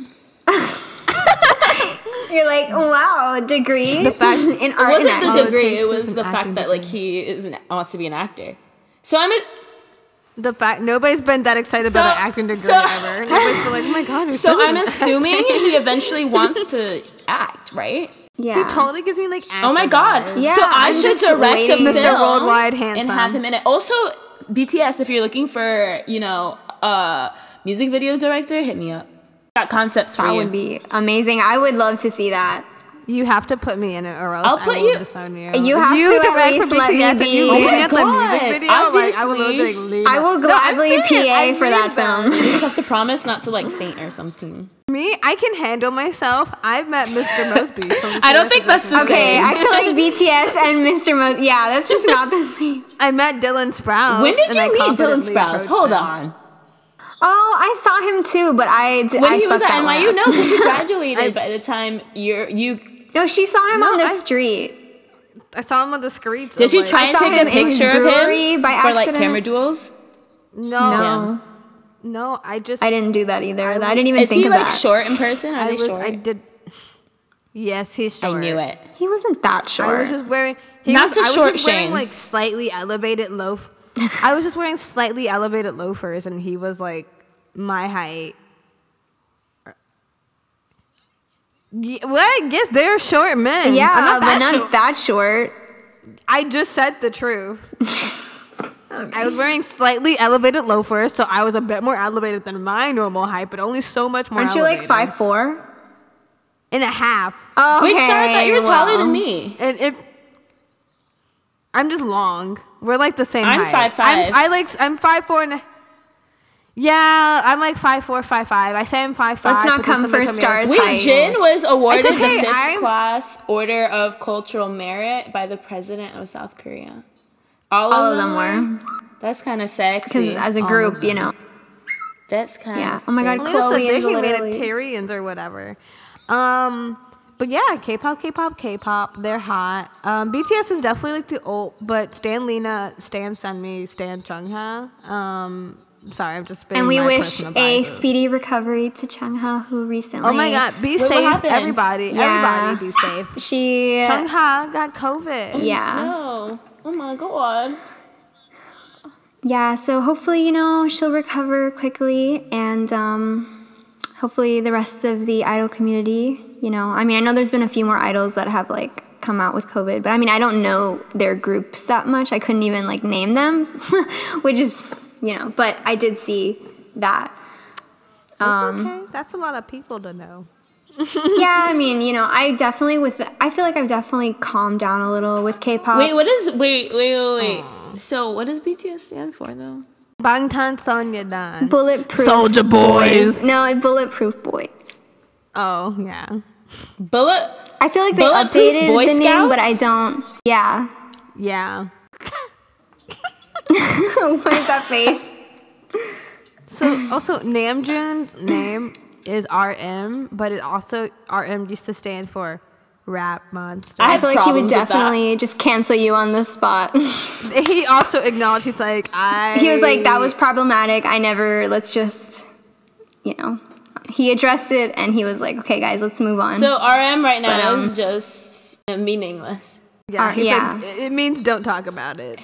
You're like, wow, a degree The fact- in It art and wasn't acting. the degree, takes it is was an the acting fact that like wants to be an actor. So I'm a, The fact nobody's been that excited about an acting degree so- ever. Nobody's been like, oh my god, you're so such I'm an assuming he eventually wants to act, right? Yeah. He totally gives me like acting Oh my god. vibes. Yeah, so I I'm should just direct a waiting. film Mr. Worldwide and Handsome. have him in it. Also, BTS, if you're looking for, music video director, hit me up. Got concepts for That you. would be amazing. I would love to see that. You have to put me in it, or else I'll I put will you- disown you. You have to at direct least for let me BTS and be- you Oh leave my me at the music God, video. Like, I would obviously. literally leave. I will No, I'm gladly serious. PA I for need that them. film. You just have to promise not to like faint or something. Me, I can handle myself. I've met Mr. Mosby. From I don't think that's the Okay, same. I feel like BTS and Mr. Mos. Yeah, that's just not the same. I met Dylan Sprouse. When did and you I meet Dylan confidently Sprouse? approached Hold him. on. Oh, I saw him too, but When he was at NYU, no, because he graduated I- by the time you. No, she saw him No, on the I- street. I saw him on the streets. Did of, you like- try I and saw take a him in his picture of brewery him by for like accident. camera duels? No, No, no. I just. I didn't do that either. I didn't even Is think he of like that. short in person? Are they short? I did. Yes, he's I short. knew it. He wasn't that I short. was just wearing. Not to I was short just wearing shame. like slightly elevated loaf. I was just wearing slightly elevated loafers, and he was like my height. Yeah, well, I guess they're short men. Yeah, I'm not but that not short. that short. I just said the truth. I was wearing slightly elevated loafers, so I was a bit more elevated than my normal height, but only so much more. Aren't you like elevated. 5'4"? and a half? Oh, okay. Wait, Star, I thought you were taller well. than me. And if I'm just long, we're like the same I'm height. 5'5". I'm 5'4" and yeah, I'm like 5'4", 5'5". I say I'm 5'5". Let's not but then come somebody for told me I was Star's Wait, height. Jin was awarded It's okay, the 5th I'm- class Order of Cultural Merit by the President of South Korea. All of them were. That's kind of sexy. Because as a group, you know. That's kind Yeah. of. Oh my God, Lisa, Chloe they is humanitarians literally. or whatever. But yeah, K-pop, they're hot. BTS is definitely like the old, but Stan Lena, Stan Sunmi, Stan Chungha. Sorry, I'm just spitting And we my wish personal a biases. speedy recovery to Chungha, who recently. Oh my God, be Wait, what safe, happened? everybody. Yeah. Everybody be safe. She. Chungha got COVID. Yeah. No. Oh my God. Yeah, so hopefully, she'll recover quickly and hopefully the rest of the idol community, I know there's been a few more idols that have like come out with COVID, but I don't know their groups that much. I couldn't even like name them, which is, but I did see that. It's okay. That's a lot of people to know. Yeah, I feel like I've definitely calmed down a little with K-pop. Wait. So what does BTS stand for though? Bangtan Bulletproof Soulja Boys. No, it's Bulletproof Boys. Oh yeah, Bullet. I feel like they Bulletproof updated Boy the name, but I Scouts? don't. Yeah. yeah. What is that face? So also Namjoon's name is RM, but it also RM used to stand for Rap Monster. I I feel like he would problems with that. definitely just cancel you on the spot. He also acknowledged he's like He was like, that was problematic. Let's just, he addressed it and he was like, okay, guys, let's move on. So RM right now But, is just meaningless. yeah. He's yeah. like, it means don't talk about it.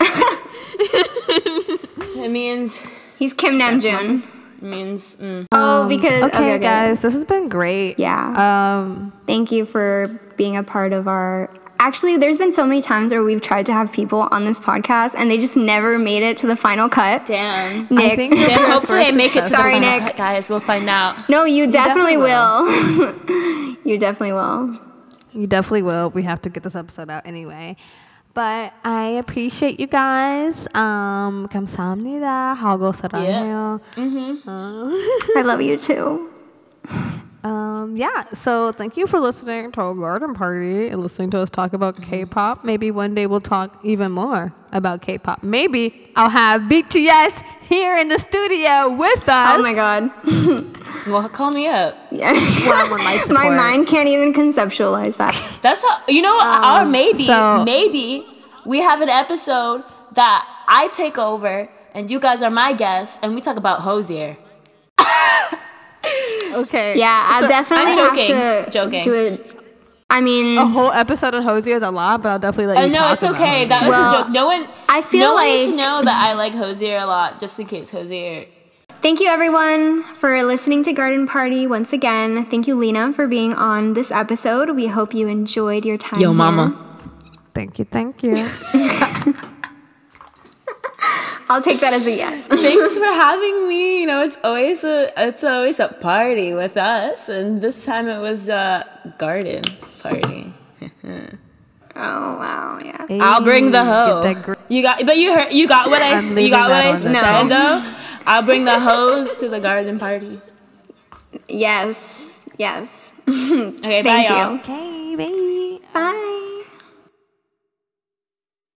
It means. He's Kim Namjoon. Oh, because Okay, guys, this has been great. Yeah. Thank you for being a part of our. Actually, there's been so many times where we've tried to have people on this podcast and they just never made it to the final cut. Damn. Nick. I think Damn, hopefully I make it to the Sorry, final Nick. cut, guys. We'll find out. No, you definitely definitely will. You definitely will. You definitely will. We have to get this episode out anyway. But I appreciate you guys. 감사합니다. 하고 사랑해요. I love you too. Yeah, so thank you for listening to our garden party and listening to us talk about K-pop. Maybe one day we'll talk even more about K-pop. Maybe I'll have BTS here in the studio with us. Oh my god. Well, call me up. Yeah. I'm on life My support. mind can't even conceptualize that. That's how, you know, or maybe so- we have an episode that I take over and you guys are my guests and we talk about Hosier. Okay. Yeah, I'll definitely I'm have to joking. do it. I mean, A whole episode on Hosier is a lot, but I'll definitely let you No, talk it's about okay. it. That was Well, a joke. No one. I feel no one needs to like- know that I like Hosier a lot, just in case Hosier. thank you everyone for listening to Garden Party once again. Thank you, Lena, for being on this episode. We hope you enjoyed your time. Yo, here. mama. Thank you. I'll take that as a yes. Thanks for having me. You know, it's always a party with us, and this time it was a garden party. Oh wow, yeah. I'll bring the Get hoe. that gr- You got what I I'm leaving got what that I on the said side. though. I'll bring the hose to the garden party. Yes. Okay, bye Thank y'all. you. Okay, baby. Bye.